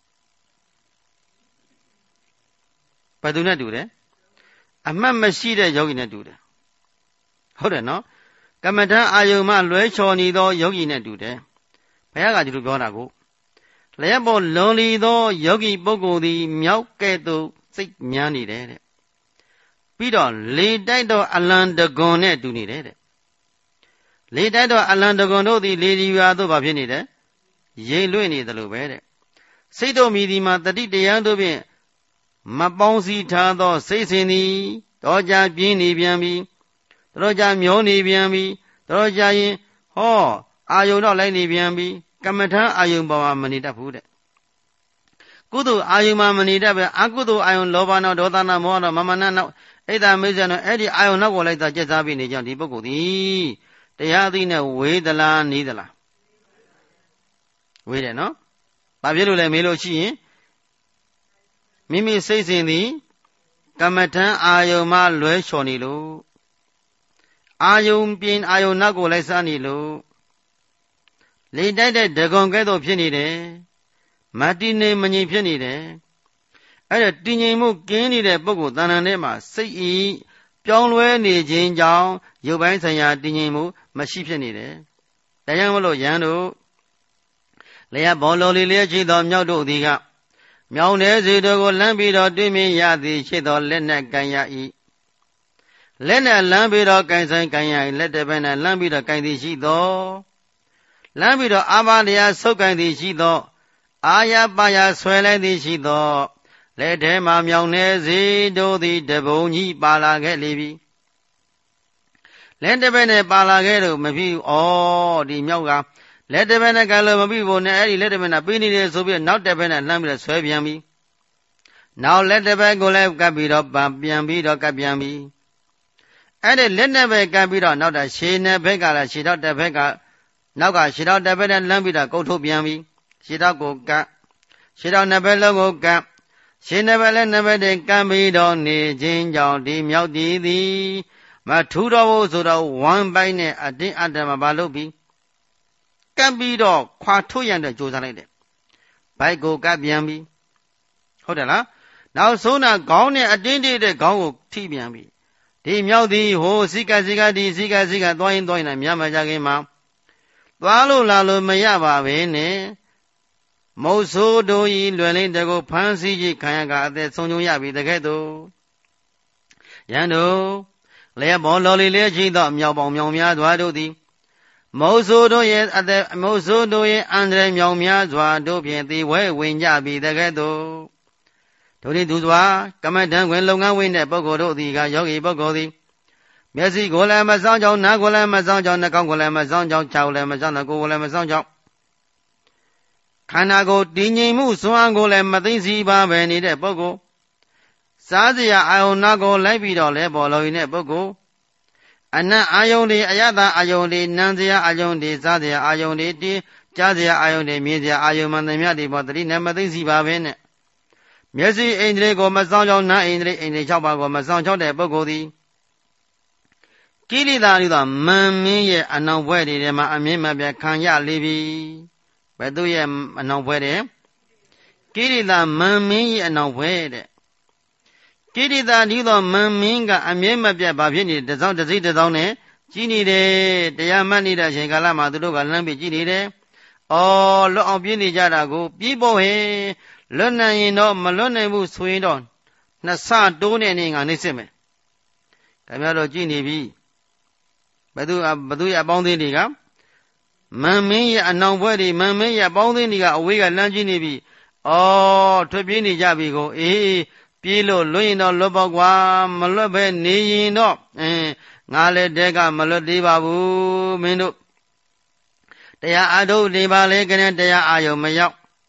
ဘယ်သူနဲ့တူတယ်အမှတ်မရှိတဲ့ယောဂီနဲ့တူတယ်ဟုတ်တယ်နော်ကမ္မထအာယုံမှလွဲချော်နေသောယောဂီနဲ့တူတယ်ဘုရားကဒီလိုပြောတာကိုလျက်ပေါ်လွန်လီသောယောဂီပုဂ္ဂိုလ်သည်မြောက်ကဲ့သို့စိတ်များနေတယ်တဲ့ပြီးတော့လေတိုက်သောအလံတကွန်နဲ့တူနေတယ်တဲ့လေတိုက်သောအလံတကွန်တို့သည်လေဒီရွာသို့ဘာဖြစ်နေတယ်ရိပ်လွင့်နေတယ်လို့ပဲတဲ့စိတ်တို့မြည်ဒီမှာတတိတရားတို့ဖြင့်မပေါင်းစည်းထားသောစိတ်စဉ်သည်တော်ကြပြင်းနေပြန်ပြီတော်ကြမျောနေပြန်ပြီတော်ကြရင်ဟောအာယုံတော့လိုက်နေပြန်ပြီကမ္မထအာယုံပေါ်မှာမနေတတ်ဘူးတဲ့ကုသိုလ်အာယုံမှာမနေတတ်ပဲအကုသိုလ်အာယုံလောဘနောက်ဒေါသနောက်မောဟနောက်မမနနောက်အိဒါမိစ္ဆာနောက်အဲ့ဒီအာယုံနောက်ကိုလိုက်တာကျက်စားပြီးနေကြဒီပုဂ္ဂိုလ်သည်တရားသိနဲ့ဝေးသလားနီးသလားဝေးတယ်နော်ဘာဖြစ်လို့လဲမေးလို့ရှိရင်မိမိစိတ်စဉ်သည်ကမ္မထအာယုံမှလွဲချော်နေလို့အာယုံပြင်းအာယုံနောက်ကိုလိုက်စားနေလို့လေတိုက်တဲ့ဒဂုံကဲ့သို့ဖြစ်နေတယ်မတည်နေမငြိမ်ဖြစ်နေတယ်အဲ့ဒါတည်ငြိမ်မှုကင်းနေတဲ့ပုဂ္ဂိုလ်တဏ္ဍာထဲမှာစိတ်ဤပြောင်းလဲနေခြင်းကြောင့်ရုပ်ပိုင်းဆိုင်ရာတည်ငြိမ်မှုမရှိဖြစ်နေတယ်ဒါကြောင့်မလို့ယံတို့လျက်ဘောလော်လီလျက်ရှိသောမြောက်တို့သည်ကမြောင်နေစီတို့ကိုလမ်းပြီးတော့တွေ့မြင်ရသည်ရှိသောလက်နဲ့ကန်ရ၏လက်နဲ့လမ်းပြီးတော့ကန်ဆိုင်ကန်ရ၏လက်တစ်ဖက်နဲ့လမ်းပြီးတော့ကန်သည်ရှိသောလမ်းပြီးတော့အာဘာလျာဆုပ်ကန်သည်ရှိသောအာယပါယဆွဲလိုက်သည်ရှိသောလက်ထဲမှာမြောင်နေစီတို့သည်တပုံကြီးပါလာခဲ့လေပြီလက်တစ်ဖက်နဲ့ပါလာခဲ့လို့မဖြစ်ဩဒီမြောက်ကလက်တစ်ဖက်နဲ့ကလည်းမပြီးဘူးနဲ့အဲ့ဒီလက်တစ်ဖက်နဲ့ပြီးနေတယ်ဆိုပြီးနောက်တစ်ဖက်နဲ့လှမ်းပြီးတော့ဆွဲပြန်ပြီနောက်လက်တစ်ဖက်ကိုလည်းကပ်ပြီးတော့ပြန်ပြီးတော့ကပ်ပြန်ပြီအဲ့ဒီလက်နှစ်ဖက်ကပ်ပြီးတော့နောက်တာရှည်နှစ်ဖက်ကလည်းရှည်တော့တစ်ဖက်ကနောက်ကရှည်တော့တစ်ဖက်နဲ့လှမ်းပြီးတော့ကုတ်ထုတ်ပြန်ပြီရှည်တော့ကိုကပ်ရှည်တော့နှစ်ဖက်လုံးကိုကပ်ရှည်နှစ်ဖက်လည်းနှစ်ဖက်တည်းကပ်ပြီးတော့နေခြင်းကြောင့်ဒီမြောက်တည်သည်မထူတော့ဘူးဆိုတော့ဝမ်းပိုင်းနဲ့အတင်းအတ္တမဘာလို့ပြီးကပ်ပြီးတော့ခွာထုတ်ရတဲ့ကြိုးစားလိုက်တယ်ဘိုက်ကိုကပ်ပြန်ပြီဟုတ်တယ်လားနောက်ဆုံးတာခေါင်းနဲ့အတင်းတင်းတဲ့ခေါင်းကိုထိပြန်ပြီဒီမြောက်သည်ဟိုစိကဒီစိကသွားရင်နဲ့မြတ်မကြခင်မှာသွားလို့လာလို့မရပါပဲနဲ့မုတ်ဆိုးတို့ဤလွယ်လင်းတကိုဖမ်းဆီးကြီးခံရကအသက်ဆုံးရှုံးရပြီတကယ်တော့ယံတို့လျက်ဘောလော်လီလေးရှိသောမြောက်ပေါင်းမြောင်များစွာတို့သည်မုတ်ဆိုးတို့ရဲ့အသက်မုတ်ဆိုးတို့ရဲ့အန္တရာယ်မြောင်များစွာတို့ဖြင့်သေဝဲဝင်ကြပြီတကယ်တော့တို့ဒီသူစွာကမ္မထံဝင်လုပ်ငန်းဝင်တဲ့ပုဂ္ဂိုလ်တို့သည်ကယောဂီပုဂ္ဂိုလ်သည်မျက်စိကိုလည်းမစောင်းကြောင်းနားကိုလည်းမစောင်းကြောင်းနှာခေါင်းကိုလည်းမစောင်းကြောင်းခြေကိုလည်းမစောင်းကိုယ်ကိုလည်းမစောင်းကြောင်းခန္ဓာကိုယ်တည်ငြိမ်မှုစွမ်းအားကိုလည်းမသိစီပါပဲနေတဲ့ပုဂ္ဂိုလ်စားစရာအာယုန်နာကိုလိုက်ပြီးတော့လဲပေါ်လို့နေတဲ့ပုဂ္ဂိုလ်အနတ်အာယုန်တွေအယတအာယုန်တွေနံစရာအာယုန်တွေစားစရာအာယုန်တွေတင်းကြားစရာအာယုန်တွေမြင်စရာအာယုန်မှန်သမျှတွေပေါ်တတိနဲ့မသိစီပါပဲနဲ့မျက်စိအိန္ဒြေကိုမစောင်းကြောင်းနားအိန္ဒြေ6ပါးကိုမစောင်းချောက်တဲ့ပုဂ္ဂိုလ်သည်ကိလေသာတွေသောမန်မင်းရဲ့အနောက်ဘွဲတွေထဲမှာအမြင့်မပြတ်ခံရလေပြီဘယ်သူရဲ့အနောက်ဘွဲတဲ့ကိလေသာမန်မင်းရဲ့အနောက်ဘွဲတဲ့ကိလေသာဒီသောမန်မင်းကအမြင့်မပြတ်ဘာဖြစ်နေတစောင်းတစ်စိတ်တစ်စောင်းနဲ့ကြီးနေတယ်တရားမှတ်နေတဲ့အချိန်ကာလမှာသူတို့ကလမ်းပြကြီးနေတယ်အော်လွတ်အောင်ပြေးနေကြတာကိုပြေးဖို့ဟဲ့လွတ်နိုင်ရင်တော့မလွတ်နိုင်ဘူးဆိုရင်တော့နှစ်ဆတိုးနေနေငါနှိမ့်စစ်မယ်ခင်ဗျားတို့ကြည့်နေပြီဘသူရဲ့အပေါင်းအသင်းတွေကမန်မင်းရဲ့အနောင်ဘွဲတွေမန်မင်းရဲ့အပေါင်းအသင်းတွေကအဝေးကလမ်းကြည့်နေပြီအော်ထွက်ပြေးနေကြပြီကိုအေးပြေးလို့လွတ်ရင်တော့လွတ်ပေါ့ကွာမလွတ်ပဲနေရင်တော့ငါလည်းတဲကမလွတ်သေးပါဘူးမင်းတို့တရားအထုတ်နေပါလေကနေတရားအာယုံမရောက်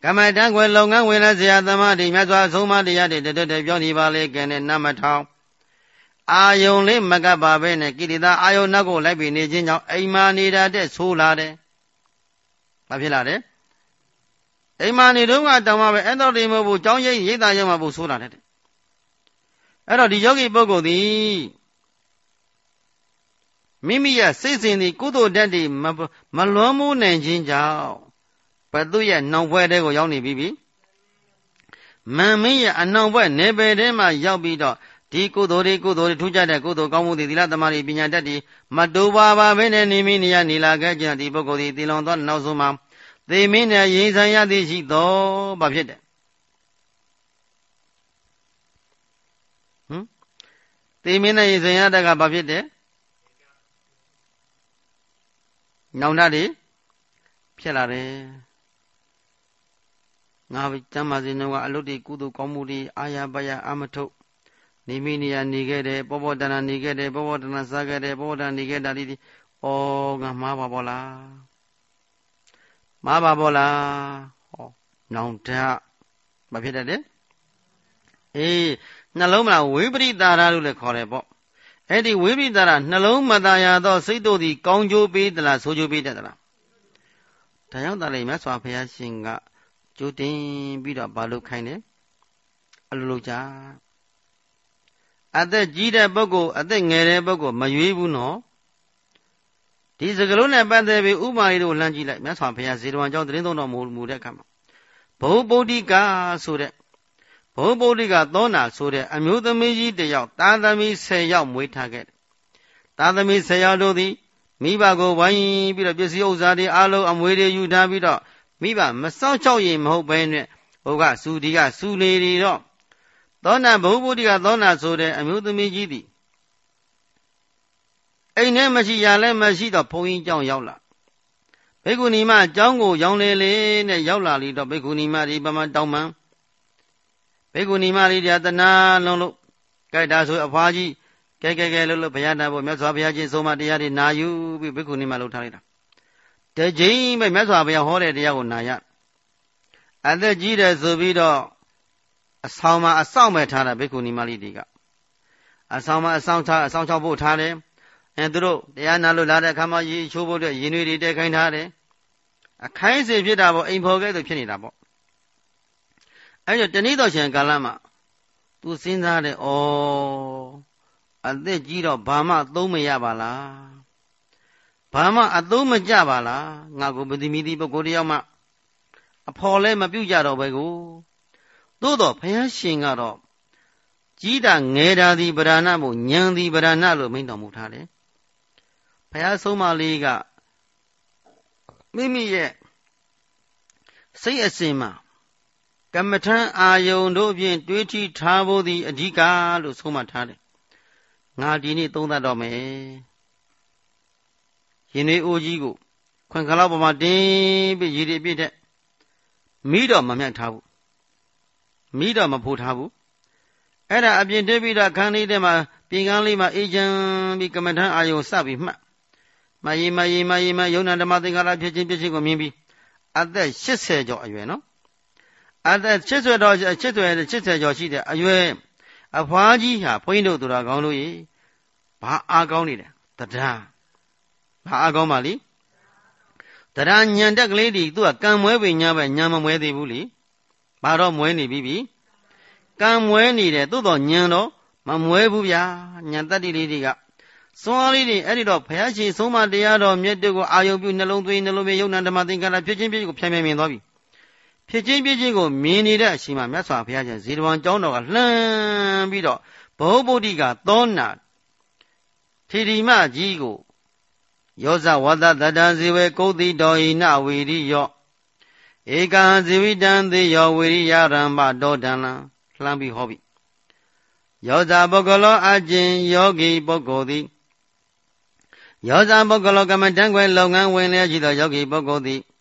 ကမ္မတံခွေလုပ်ငန်းဝင်လက်စရာသမားတွေမြတ်စွာဆုံးမတရားတွေတတပြောနေပါလေကဲနဲ့နမထောင်အာယုံလေးမကပ်ပါပဲနဲ့ကိလေသာအာယုံနောက်ကိုလိုက်ပြီးနေခြင်းကြောင့်အိမ်မာနေတာတဲ့ဆိုးလာတယ်။ဘာဖြစ်လာတယ်။အိမ်မာနေတော့ကတောင်မှပဲအဲ့တော့ဒီမဟုတ်ဘူးကြောင်းရိပ်သားရုံမှာဘူးဆိုးလာတယ်။အဲ့တော့ဒီယောဂီပုဂ္ဂိုလ်သည်မိမိရဲ့စိတ်စဉ်ဒီကုသိုလ်ဓာတ်တွေမလွန်မှုနိုင်ခြင်းကြောင့်ဘသူရဲ့နှောင်ဖွဲတဲ့ကိုရောက်နေပြီ။မန်မင်းရဲ့အနှောင်ဖွဲနေပယ်ထဲမှာရောက်ပြီးတော့ဒီကုသိုလ်တွေထူးခြားတဲ့ကုသိုလ်ကောင်းမှုတွေသီလသမာဓိပညာတတ်တွေမတူပါဘဲနဲ့နေမိနေရနေလာခဲ့ကြဒီပုဂ္ဂိုလ်ဒီသီလွန်သောနောက်ဆုံးမှာသေမင်းနဲ့ရင်ဆိုင်ရသည်ရှိတော်ဘာဖြစ်တယ်သေမင်းနဲ့ရင်ဆိုင်ရတဲ့ကဘာဖြစ်တယ်နောင်တတွေဖြစ်လာတယ်ငါကျမ်းမာစဉ်တော့အလုတ်တွေကုသိုလ်ကောင်းမှုတွေအာရပါရအမထုတ်နေမိနေရနေခဲ့တယ်ပောပောတဏနေခဲ့တယ်ပောပောတဏစားခဲ့တယ်ပောပောတဏနေခဲ့တာဒီဩငါမှားပါဘောလားမှားပါဘောလားဟောနောင်တမဖြစ်တတ်တယ်အေးနှလုံးမလားဝိပရိတာရလို့လည်းခေါ်တယ်ပေါ့အဲ့ဒီဝိပရိတာရနှလုံးမသာရသောစိတ်တို့သည်ကောင်းကျိုးပေးသလားဆိုးကျိုးပေးတတ်သလားဒါကြောင့်တလည်းမြတ်စွာဘုရားရှင်ကကြိုးတင်ပြီးတော့ဘာလို့ခိုင်းတယ်အလိုလိုကြအသက်ကြီးတဲ့ပုဂ္ဂိုလ်အသက်ငယ်တဲ့ပုဂ္ဂိုလ်မရွေးဘူးနော်ဒီစကလုံးနဲ့ပတ်သက်ပြီးဥပမာလေးတို့လှမ်းကြည့်လိုက်မြတ်စွာဘုရားဇေတဝန်ကျောင်းသတင်းသုံးတော်မူတဲ့အခါမှာဘုဗုဒ္ဓိကဆိုတဲ့ဘုဗုဒ္ဓိကသောနာဆိုတဲ့အမျိုးသမီးကြီးတယောက်သားသမီး10ယောက်မွေးထားခဲ့တယ်သားသမီး10ယောက်တို့သည်မိဘကိုဝိုင်းပြီးတော့ပစ္စည်းဥစ္စာတွေအားလုံးအမွေတွေယူထားပြီးတော့မိဘမစောင့်ချောက်ရင်မဟုတ်ဘဲနဲ့ဟိုကစူဒီကစူလေတွေတော့သောနာဘုဗုဒ္ဓိကသောနာဆိုတဲ့အမျိုးသမီးကြီးသည်အိမ်ထဲမရှိရလဲမရှိတော့ဘုန်းကြီးကျောင်းရောက်လာဘိက္ခုနီမကျောင်းကိုရောင်းလေလေနဲ့ရောက်လာပြီးတော့ဘိက္ခုနီမဒီပမာတောင်းမှန်ဘိက္ခုနီမလေးတရားတနာလုံးလို့ကြိုက်တာဆိုအဖွားကြီးကဲလို့ဘုရားတန်ဖို့မြတ်စွာဘုရားရှင်ဆုံးမတရားတွေနာယူပြီးဘိက္ခုနီမလှုပ်ထားလိုက်တာတကြိမ်ပဲမြတ်စွာဘုရားဟောတဲ့တရားကိုနာရအသက်ကြီးတယ်ဆိုပြီးတော့အဆောင်မှာအဆောင်မဲ့ထားတာဘိက္ခုနီမလေးတွေကအဆောင်မှာအဆောင်ချဖို့ထားတယ်သူတို့တရားနာလို့လာတဲ့အခါမှာရေချိုးဖို့အတွက်ရင်တွေတဲခိုင်းထားတယ်အခိုင်းစေဖြစ်တာပေါ့အိမ်ဖော်ကဲဆိုဖြစ်နေတာပေါ့အဲ့တော့တနည်းတော့ရှင်ကာလမှာသူစဉ်းစားတယ်ဩအသက်ကြီးတော့ဘာမှသုံးမရပါလားဘာမှအသုံးမကျပါလားငါကိုပတိမိတိပုဂ္ဂိုလ်တယောက်မှအဖော်လဲမပြုတ်ကြတော့ပဲကိုသို့တော့ဘုရားရှင်ကတော့ကြီးတာငယ်တာသည်ဗရဏမို့ဉာဏ်သည်ဗရဏလို့မိန့်တော်မူထားတယ်ဘုရားဆုံးမလေးကမိမိရဲ့စိတ်အစဉ်မှာကမ္မထံအာယုန်တို့ဖြင့်တွေးထီထားဖို့သည်အဓိကလို့ဆုံးမထားတယ်ငါဒီနေ့သုံးသပ်တော့မယ်ရင်လေးအိုးကြီးကိုခွင်ခလောက်ပေါ်မှာတင်းပြီးရည်ရည်ပြည့်တဲ့မိတော့မမြတ်ထားဘူးမိတော့မဖို့ထားဘူးအဲ့ဒါအပြင်တွေ့ပြီးတော့ခန်းလေးထဲမှာပြင်ကန်းလေးမှာအေးချမ်းပြီးကမ္မထံအာယုန်စပြီးမှတ်မယေယုံနာဓမ္မသင်္ခါရဖြစ်ခြင်းကိုမြင်ပြီးအသက်80ကျော်အရွယ်နော်အသက်80ကျော်ရှိတဲ့အရွယ်အဖွားကြီးဟာဘုန်းကြီးတို့သူတော်ကောင်းလို့ဘာအားကောင်းနေတယ်တရားဘာအားကောင်းပါလိတရားညံတက်ကလေးဒီသူကကံမွဲပင်ညာပဲညာမမွဲသေးဘူးလေဘာတော့မွဲနေပြီကံမွဲနေတယ်သို့တော့ညံတော့မမွဲဘူးဗျာညံတတ္တိလေးတွေကစွမ်းအားလေးတွေအဲ့ဒီတော့ဘုရားရှင်ဆုံးမတရားတော်မြတ်တို့ကိုအာယုံပြုနှလုံးသွင်းနှလုံးပြယုံနာဓမ္မသင်္ကာရဖြစ်ခြင်းကိုဖြံမြင်သွားပြီဖြစ်ခြင်းကိုမြင်နေတဲ့အချိန်မှာမြတ်စွာဘုရားရှင်ဇေတဝန်ကျောင်းတော်ကလှမ်းပြီးတော့ဘုဗုဒ္ဓိကသောနာထေရီမကြီးကိုယောဇဝတတတံဇေဝေကုဋ္ဌိတော်ဟိနဝေရိယောဧကံဇေဝိတံသေယောဝေရိယရမ္ပတောတံလံလှမ်းပြီးဟောပြီယောဇပုဂ္ဂလောအကျင့်ယောဂီပုဂ္ဂိုလ်သည်ယောဇပုဂ္ဂလောကမ္မတံခွဲလုပ်ငန်းဝင်လျက်ရှိသောယောဂီပုဂ္ဂိုလ်သည်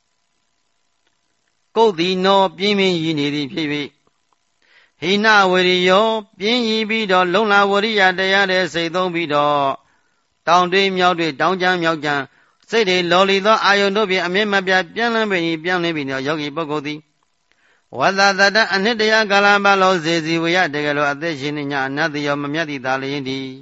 ကုဋ္ဌိနောပြင်းပြင်းရည်နေသည်ဖြစ်၍ဟိနဝေရိယောပြင်းရည်ပြီးတော့လုံလာဝရိယတရားတဲ့စိတ်သုံးပြီးတော့တောင်တွေးမြောက်တွေတောင်ကြမ်းမြောက်ကြမ်းစိတ်တွေလော်လီသောအာယုန်တို့ဖြင့်အမြဲမပြတ်ပြန်လန်းပြီးတော့ယောဂီပုဂ္ဂိုလ်သည်ဝသတတအနှစ်တရားကာလပတ်လုံးစေစီဝေယတကယ်လို့အသက်ရှင်နေညအနတ္တရောမမြတ်တိသာလျင်သည်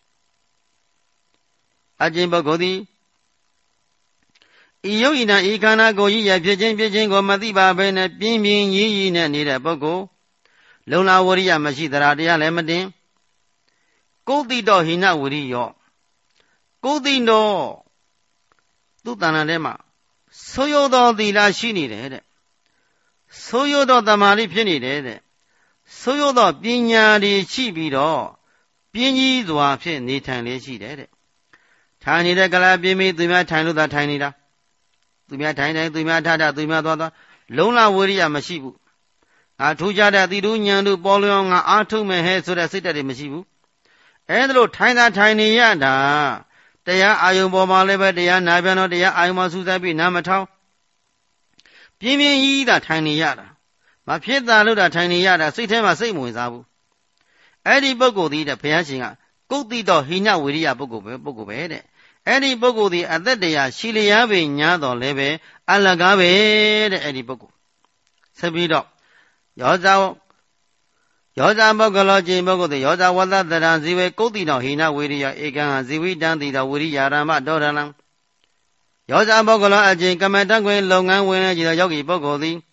အကျင့်ပုဂ္ဂိုလ်သည်ဤယုတ်ဤနာဤခန္ဓာကိုယ်ကြီးရဖြစ်ခြင်းကိုမသိပါဘဲနဲ့ပြင်းပြင်းကြီးကြီးနဲ့နေတဲ့ပုဂ္ဂိုလ်လုံလဝရိယမရှိသရာတရားလည်းမတင်ကိုယ်တိတော်ဟိနဝရိယောကိုယ်တိတော်သူ့တဏ္ဍာထဲမှာဆိုးရိုးသောသီလရှိနေတယ်တဲ့ဆိုးရိုးသောတမာတိဖြစ်နေတယ်တဲ့ဆိုးရိုးသောပညာတွေရှိပြီးတော့ပြင်းကြီးစွာဖြင့်နေထိုင်လေးရှိတယ်တဲ့ထိုင်နေတဲ့ကလာပြင်းပြီးသူများထိုင်လို့သာထိုင်နေတာသူများထိုင်သူများထသူများသွားလုံလဝရိယမရှိဘူးငါထူးခြားတဲ့သီတုဉာဏ်တို့ပေါ်လွင်အောင်ငါအားထုတ်မယ်ဟဲ့ဆိုတဲ့စိတ်ဓာတ်တွေမရှိဘူးအဲဒါလို့ထိုင်သာထိုင်နေရတာတရားအာယုံပေါ်မှာလည်းပဲတရားနာပြန်တော့တရားအာယုံမှာစူးစိုက်ပြီးနားမထောင်ပြင်းပြင်းကြီးသာထိုင်နေရတာမဖြစ်တာလို့တာထိုင်နေရတာစိတ်ထဲမှာစိတ်မဝင်စားဘူးအဲ့ဒီပုဂ္ဂိုလ်ဒီတဲ့ဘုရားရှင်ကကုတ်တိတော်ဟိနဝိရိယပုဂ္ဂိုလ်ပဲတဲ့အဲ့ဒီပုဂ္ဂိုလ်ဒီအသက်တရားရှိလျားပေညာတော်လည်းပဲအလကားပဲတဲ့အဲ့ဒီပုဂ္ဂိုလ်ဆက်ပြီးတော့ယောဇပုဂ္ဂလောကျင်ပုဂ္ဂိုလ်သည်ယောဇဝတ္တတရံဇီဝေကုတ်တိတော်ဟိနဝိရိယဧကံဇီဝိတံတိတော်ဝိရိယရမတောရလံယောဇပုဂ္ဂလောအကျင်ကမ္မတကွင်လုပ်ငန်းဝင်နေကြသောယောဂီပုဂ္ဂိုလ်သည်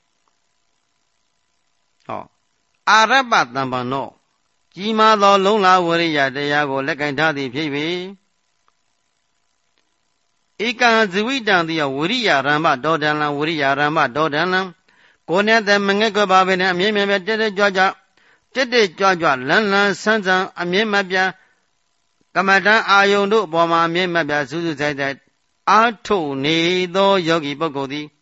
အာရပတံပံနောကြီးမားသောလုံလဝရိယတရားကိုလက်ကင်ထားသည်ဖြစ်၍ဧကံဇဝိတံတိယဝရိယရမတောဒံလံဝရိယရမတောဒံလံကိုယ်နဲ့တည်းမငဲ့ကွယ်ပါပဲနဲ့အမြဲမြဲတက်ကြွလန်းလန်းဆန်းဆန်းအမြဲမပြကမ္မဋ္ဌာန်းအာယုန်တို့အပေါ်မှာအမြဲမပြစူးစူးဆိုင်ဆိုင်အားထုတ်နေသောယောဂီပုဂ္ဂိုလ်သည်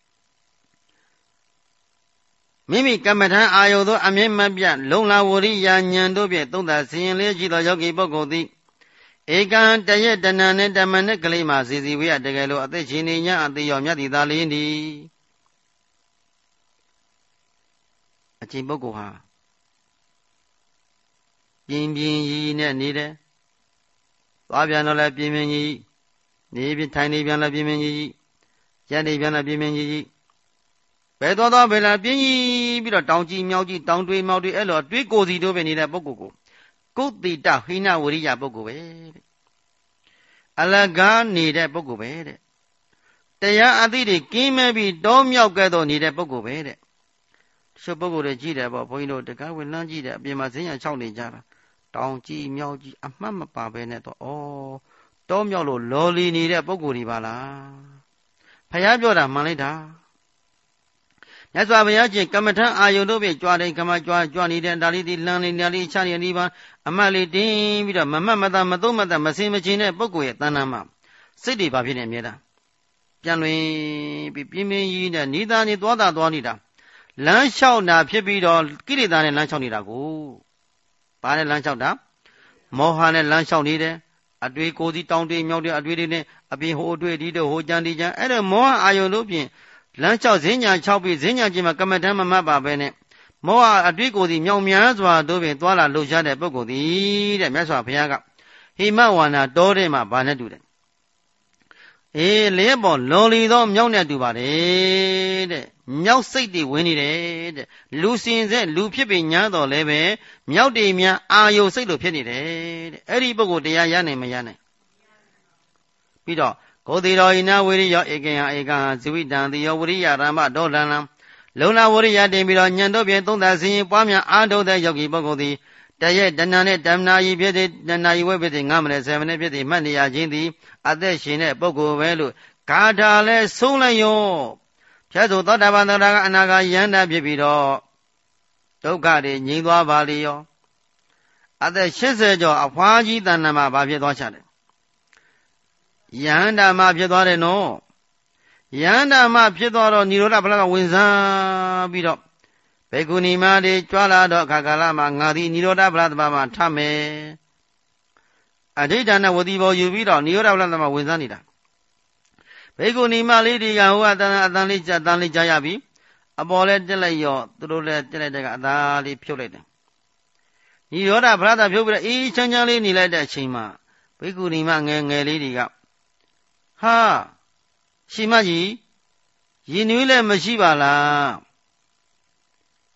မိမိကမ္မဋ္ဌာန်းအာယုန်တို့အမြဲမပြလုံလဝရိယဉာဏ်တို့ဖြင့်သုံးသဆင်ရင်လေးရှိသောယောဂီပုဂ္ဂိုလ်သည်ဧကံတရက်တဏနဲ့တမနဲ့ကလေးမှစီစီဝေးရတကယ်လို့အသက်ရှင်နေ냐အသေးရောမြတ်တိသာလင်းသည်အကျင့်ပုဂ္ဂိုလ်ဟာပြင်းပြင်းကြီးနဲ့နေတယ်သွားပြန်တော့လည်းပြင်းပြင်းကြီးနေပြန်ထိုင်နေပြန်လည်းပြင်းပြင်းကြီးရက်နေပြန်လည်းပြင်းပြင်းကြီးဘယ်သွားဘယ်လာပြင်းကြီးပြီးတော့တောင်ကြီးမြောက်ကြီးတောင်တွေးမြောက်တွေအဲ့လိုတွေးကိုစီတို့ပဲနေတဲ့ပုဂ္ဂိုလ်ကိုကုတ်တိတဟိနဝရိယပုဂ္ဂိုလ်ပဲတဲ့အလကားနေတဲ့ပုဂ္ဂိုလ်ပဲတဲ့တရားအသိတွေကင်းမဲ့ပြီးတောမြောက်ကဲ့သို့နေတဲ့ပုဂ္ဂိုလ်ပဲတဲ့တချို့ပုဂ္ဂိုလ်တွေကြည့်တယ်ပေါ့ဘုန်းကြီးတို့တကားဝင်လမ်းကြည့်တယ်အပြင်မှာဈဉ္ညာ၆နေကြတာတောင်ကြီးမြောက်ကြီးအမှတ်မပါပဲနဲ့တော့တောမြောက်လို့လော်လီနေတဲ့ပုဂ္ဂိုလ်တွေပါလားဖယားပြောတာမှန်လိုက်တာမြတ်စွာဘုရားရှင်ကမ္မထံအာယုန်တို့ဖြင့်ကြွားတယ်ကမ္မကြွနေတဲ့ဒါလေးဒီလမ်းလေးညာလေးချနေဒီပါအမတ်လေးတင်းပြီးတော့မမတ်မသားမသုံးမသားမစင်မချင်းတဲ့ပုဂ္ဂိုလ်ရဲ့တဏ္ဍာမှာစိတ်တွေပါဖြစ်နေမြဲတာပြန်လွင်ပြီးပြင်းပြင်းကြီးနဲ့နိသားနေသွားနေတာလမ်းလျှောက်တာဖြစ်ပြီးတော့ကိလေသာနဲ့လမ်းလျှောက်နေတာကိုဘာနဲ့လမ်းလျှောက်တာမောဟနဲ့လမ်းလျှောက်နေတယ်အတွေ့ကိုစီတောင်းတွေမြောက်တွေအတွေ့တွေနဲ့အပြင်ဟိုအတွေ့ဒီတို့ဟိုကြံဒီကြံအဲ့ဒါမောဟအာယုန်တို့ဖြင့်လမ်းလျှောက်ဈဉ္ညာ6ပြီးဈဉ္ညာချင်းမှာကမ္မဋ္ဌာန်းမမှတ်ပါပဲနဲ့မောဟအတွေ့ကိုစီမြောက်များစွာတို့ဖြင့်သွာလာလှုပ်ရှားတဲ့ပုဂ္ဂိုလ်သည်တဲ့မြတ်စွာဘုရားကဟိမဝါနာတောထဲမှာဘာနဲ့တူတယ်လျက်ပေါ်လော်လီသောမြောက်နဲ့တူပါတယ်တဲ့မြောက်စိတ်တွေဝင်နေတယ်တဲ့လူစင်ဆက်လူဖြစ်ပေညာတော်လည်းပဲမြောက်တွေများအာယုစိတ်လိုဖြစ်နေတယ်တဲ့အဲ့ဒီပုဂ္ဂိုလ်တရားရနိုင်မရနိုင်ပြီးတော့ဂောတိတော်ဤနာဝိရိယောဧကံဟာဧကံဟာဇဝိတံတိယောဝရိယရမဒေါလံလံလုံလဝရိယတင်ပြီးတော့ညံတို့ဖြင့်သုံးသဆင်းပွားများအားထုတ်တဲ့ယောဂီပုဂ္ဂိုလ်သည်တရက်တဏ္ဍနဲ့တမနာယီဖြစ်တဲ့တဏ္ဍာယီဝဲဖြစ်တဲ့9မိနစ်10မိနစ်ဖြစ်တဲ့မှတ်နေရခြင်းသည်အသက်ရှင်တဲ့ပုဂ္ဂိုလ်ပဲလို့ဂါထာလဲဆုံးလိုက်ရောဖြတ်ဆိုသောတာပန်သရကအနာဂါယန္တာဖြစ်ပြီးတော့ဒုက္ခတွေငြိမ်းသွားပါလေရောအသက်80ကျော်အဖွားကြီးတဏ္ဍမှာဘာဖြစ်သွားချတယ်ယန္တာမှာဖြစ်သွားတယ်နော်ယန္တာမှာဖြစ်သွားတော့និရောဓဖလကဝင်စားပြီးတော့ဘေကုဏီမတွေကြွားလာတော့အခါကာလမှာငါသည်និရောဓဖလသဘာမှာထမယ်အဋိဌာဏဝတိဘောယူပြီးတော့និရောဓဖလသဘာဝင်စားနေတာဘေကုဏီမလေးတွေကဟိုအတန်လေးကြားရပြီအပေါ်လဲတက်လိုက်ရောသူတို့လဲတက်လိုက်တဲ့ကအသားလေးဖြုတ်လိုက်တယ်និရောဓဖလသဖြုတ်ပြီးတော့အေးချမ်းချမ်းလေးနေလိုက်တဲ့အချိန်မှာဘေကုဏီမငယ်လေးတွေကဟာရှင်မကြီးရင်နွေးလည်းမရှိပါလား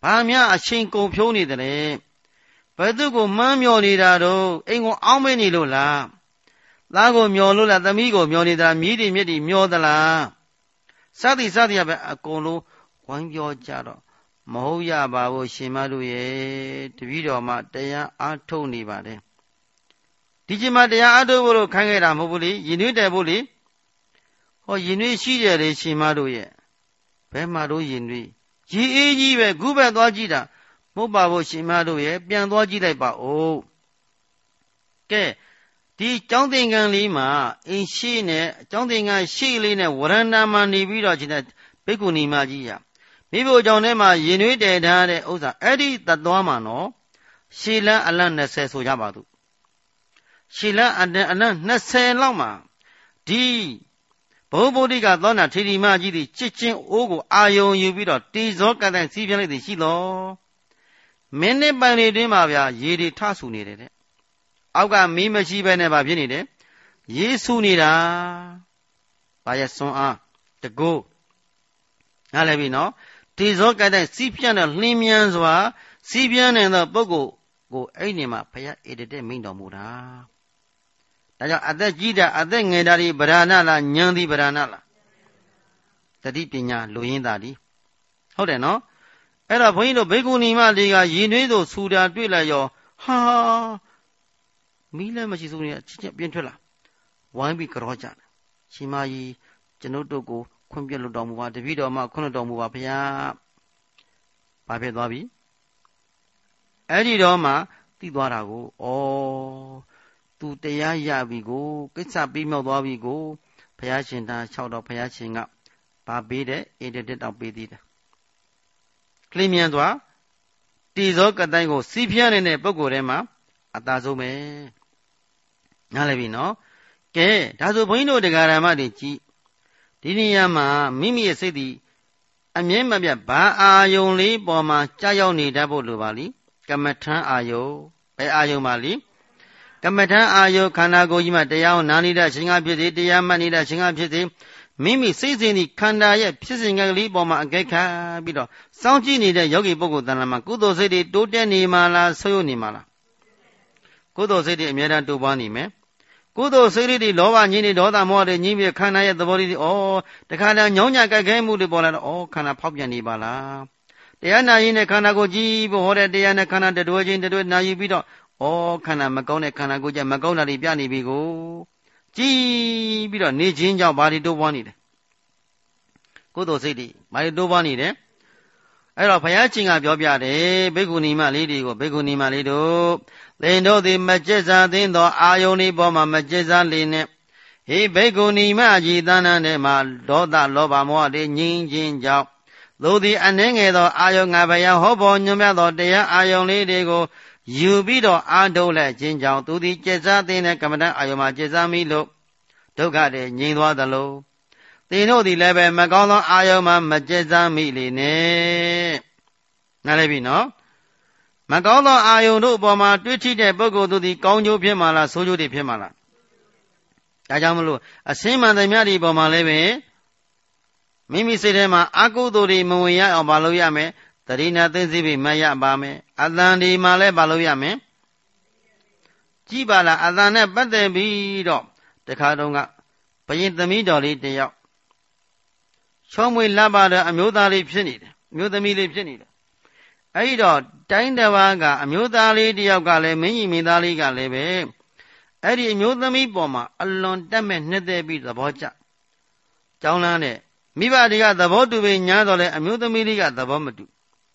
ဘာများအချိန်ကုန်ဖြုံးနေတယ်ဘယ်သူကိုမှန်းမျောနေတာတော့အိမ်ကိုအောင်းမနေလို့လားသားကိုမျောလို့လားသမီးကိုမျောနေတာမြည်တည်မြစ်တည်မျောသလားစသည်ရပဲအကုန်လုံးဝိုင်းပြောကြတော့မဟုတ်ရပါဘူးရှင်မတို့ရဲ့တပည့်တော်မှတရားအားထုတ်နေပါတယ်ဒီချိန်မှာတရားအားထုတ်ဖို့လို့ခိုင်းခဲ့တာမဟုတ်ဘူးလေရင်နှွေးတယ်ဖို့လေဟောရင်နှွေးရှိတယ်လေရှင်မတို့ရဲ့ဘယ်မှာတော့ရင်နှွေးရေအေးကြီးပဲခုပဲသွားကြည့်တာမဟုတ်ပါဘူးရှင်မတို့ရဲ့ပြန်သွားကြည့်လိုက်ပါဦးကဲဒီကျောင်းသင်္ကန်းလေးမှာအင်းရှိနဲ့ကျောင်းသင်္ကန်းရှိလေးနဲ့ဝရဏမှာနေပြီးတော့ရှင်တဲ့ဘိက္ခုနီမကြီးရမိဖို့ကြောင့်ထဲမှာရင်နှွေးတည်ထားတဲ့ဥစ္စာအဲ့ဒီသတ်သွားမှာနော်ရှည်လန်းအလန့်20ဆိုကြပါသူရှည်လန်းအလန့်20လောက်မှာဒီဘုဗုဒ္ဓိကသောနာထေရီမကြီးဒီချစ်ချင်းအိုးကိုအာယုံယူပြီးတော့တေဇောကတဲ့စီးပြလိုက်သည်ရှိတော်မင်းနဲ့ပိုင်နေတွင်းမှာဗျာရေတွေထဆူနေတယ်တဲ့အောက်ကမီးမရှိဘဲနဲ့ဗာဖြစ်နေတယ်ရေဆူနေတာဘာရဲ့စွန်းအားတကူနားလည်ပြီနော်တေဇောကတဲ့စီးပြတဲ့လှင်းမြန်စွာစီးပြတဲ့ပုဂ္ဂိုလ်ကိုအဲ့ဒီမှာဘုရားဧတတဲ့မိန့်တော်မူတာဒါကြောင့်အသက်ကြီးတာအသက်ငယ်တာဒီဗราဏလားဉာဏ်ဒီဗราဏလားတတိပညာလူရင်းသားဒီဟုတ်တယ်နော်အဲ့တော့ဘုန်းကြီးတို့ဘေကုဏီမလေးကရင်သွေးသို့ဆူတာတွေ့လိုက်ရောဟာမီးလည်းမရှိစိုးနေချင်းပြင်းထွက်လာဝိုင်းပြီးကြောကြတယ်ရှင်မကြီးကျွန်ုပ်တို့ကိုခွင့်ပြလို့တော်မူပါတပည့်တော်မှခွင့်တော်မူပါဘုရားဘာဖြစ်သွားပြီအဲ့ဒီတော့မှသိသွားတာကိုသူတရားရပြီကိုကိစ္စပြီးမြောက်သွားပြီကိုဘုရားရှင်သာ၆တော့ဘုရားရှင်ကဘာပေးတဲ့ဧတတက်တောင်ပေးသေးတယ်ကလိမြန်သွားတေဇောကတိုင်းကိုစီးပြနေတဲ့ပုဂ္ဂိုလ်ထဲမှာအသာဆုံးပဲနားလည်ပြီနော်ကဲဒါဆိုဘုန်းကြီးတို့တရားဓမ္မတွေကြည်ဒီနေရာမှာမိမိရဲ့စိတ်ဒီအမြဲမပြတ်ဘာအာယုံလေးပေါ်မှာကြာရောက်နေတတ်ဖို့လိုပါလိကမ္မထံအာယုဘယ်အာယုပါလိကမ္မထံအာယုခန္ဓာကိုယ်ကြီးမှာတရားနာနေတဲ့ရှင်ကဖြစ်စေတရားမှတ်နေတဲ့ရှင်ကဖြစ်စေမိမိစိတ်စဉ်ဒီခန္ဓာရဲ့ဖြစ်စဉ်ကလေးပေါ်မှာအကဲခတ်ပြီးတော့စောင့်ကြည့်နေတဲ့ယောဂီပုဂ္ဂိုလ်တဏ္ဍာမှာကုသိုလ်စိတ်တွေတိုးတက်နေမှာလားဆုတ်ယုတ်နေမှာလားကုသိုလ်စိတ်တွေအမြဲတမ်းတိုးပွားနေမယ်ကုသိုလ်စိတ်တွေလောဘညင်းနေဒေါသမောဟတွေညင်းပြီးခန္ဓာရဲ့သဘောလေးတွေတခါတည်းညောင်းညကြိုက်ခဲမှုတွေပေါ်လာတော့ခန္ဓာဖောက်ပြန်နေပါလားတရားနာရင်နဲ့ခန္ဓာကိုကြည့်ဖို့ဟောတဲ့တရားနဲ့ခန္ဓာတတွဲချင်းတတွဲနာယူပြီးတော့ခန္ဓာမကောင်းတဲ့ခန္ဓာကိုကြမကောင်းတာတွေပြနေပြီကိုကြည့်ပြီးတော့နေခြင်းကြောင့်ဘာတွေတိုးပွားနေတယ်ကုသိုလ်စိတ်တွေဘာတွေတိုးပွားနေတယ်အဲ့တော့ဘုရားရှင်ကပြောပြတယ်ဘိက္ခုနီမလေးတွေကိုဘိက္ခုနီမလေးတို့သင်တို့သည်မကျက်စားသင်းသောအာယုန်ဤပေါ်မှာမကျက်စားလေနဲ့ဟေဘိက္ခုနီမကြီးသဏ္ဍာန်ထဲမှာဒေါသလောဘမောဟတွေငြင်းခြင်းကြောင့်သို့သည်အနှဲငယ်သောအာယုန်ငါဘုရားဟောပေါ်ညွှန်ပြသောတရားအာယုန်လေးတွေကိုယူပြီးတော့အာထုတ်လက်ခြင်းကြောင့်သူသည်ကျက်စားသင်းတဲ့ကမ္မဋ္ဌာန်းအာယုန်မှာကျက်စားမိလို့ဒုက္ခတွေငြိမ်သွားသလိုသင်တို့သည်လည်းပဲမကောင်းသောအာယုန်မှာမကျက်စားမိလေနဲ့နားလည်ပြီနော်မကောင်းသောအာယုန်တို့အပေါ်မှာတွေ့ထိတဲ့ပုဂ္ဂိုလ်တို့သည်ကောင်းကျိုးဖြစ်မှာလားဆိုးကျိုးတွေဖြစ်မှာလားဒါကြောင့်မလို့အစင်းမှန်သမျှဒီပေါ်မှာလည်းပဲမိမိစိတ်ထဲမှာအကုသိုလ်တွေမဝင်ရအောင်မလုပ်ရမယ်တတိနာသိသိပြီးမရပါမယ်အတန်ဒီမှာလည်းမလုပ်ရမယ်ကြည်ပါလားအတန်နဲ့ပတ်သက်ပြီးတော့တခါတုန်းကဘယင်သမီးတော်လေးတယောက်ချောမွေလပ်ပါတဲ့အမျိုးသားလေးဖြစ်နေတယ်အမျိုးသမီးလေးဖြစ်နေတယ်အဲ့ဒီတော့တိုင်းတစ်ပါးကအမျိုးသားလေးတယောက်ကလည်းမင်းကြီးမင်းသားလေးကလည်းပဲအဲ့ဒီအမျိုးသမီးပေါ်မှာအလွန်တက်မဲ့နှစ်သက်ပြီးသဘောကျကြောင်းလန်းတဲ့မိဘတွေကသဘောတူပြီးညားတော့လဲအမျိုးသမီးလေးကသဘောမတူ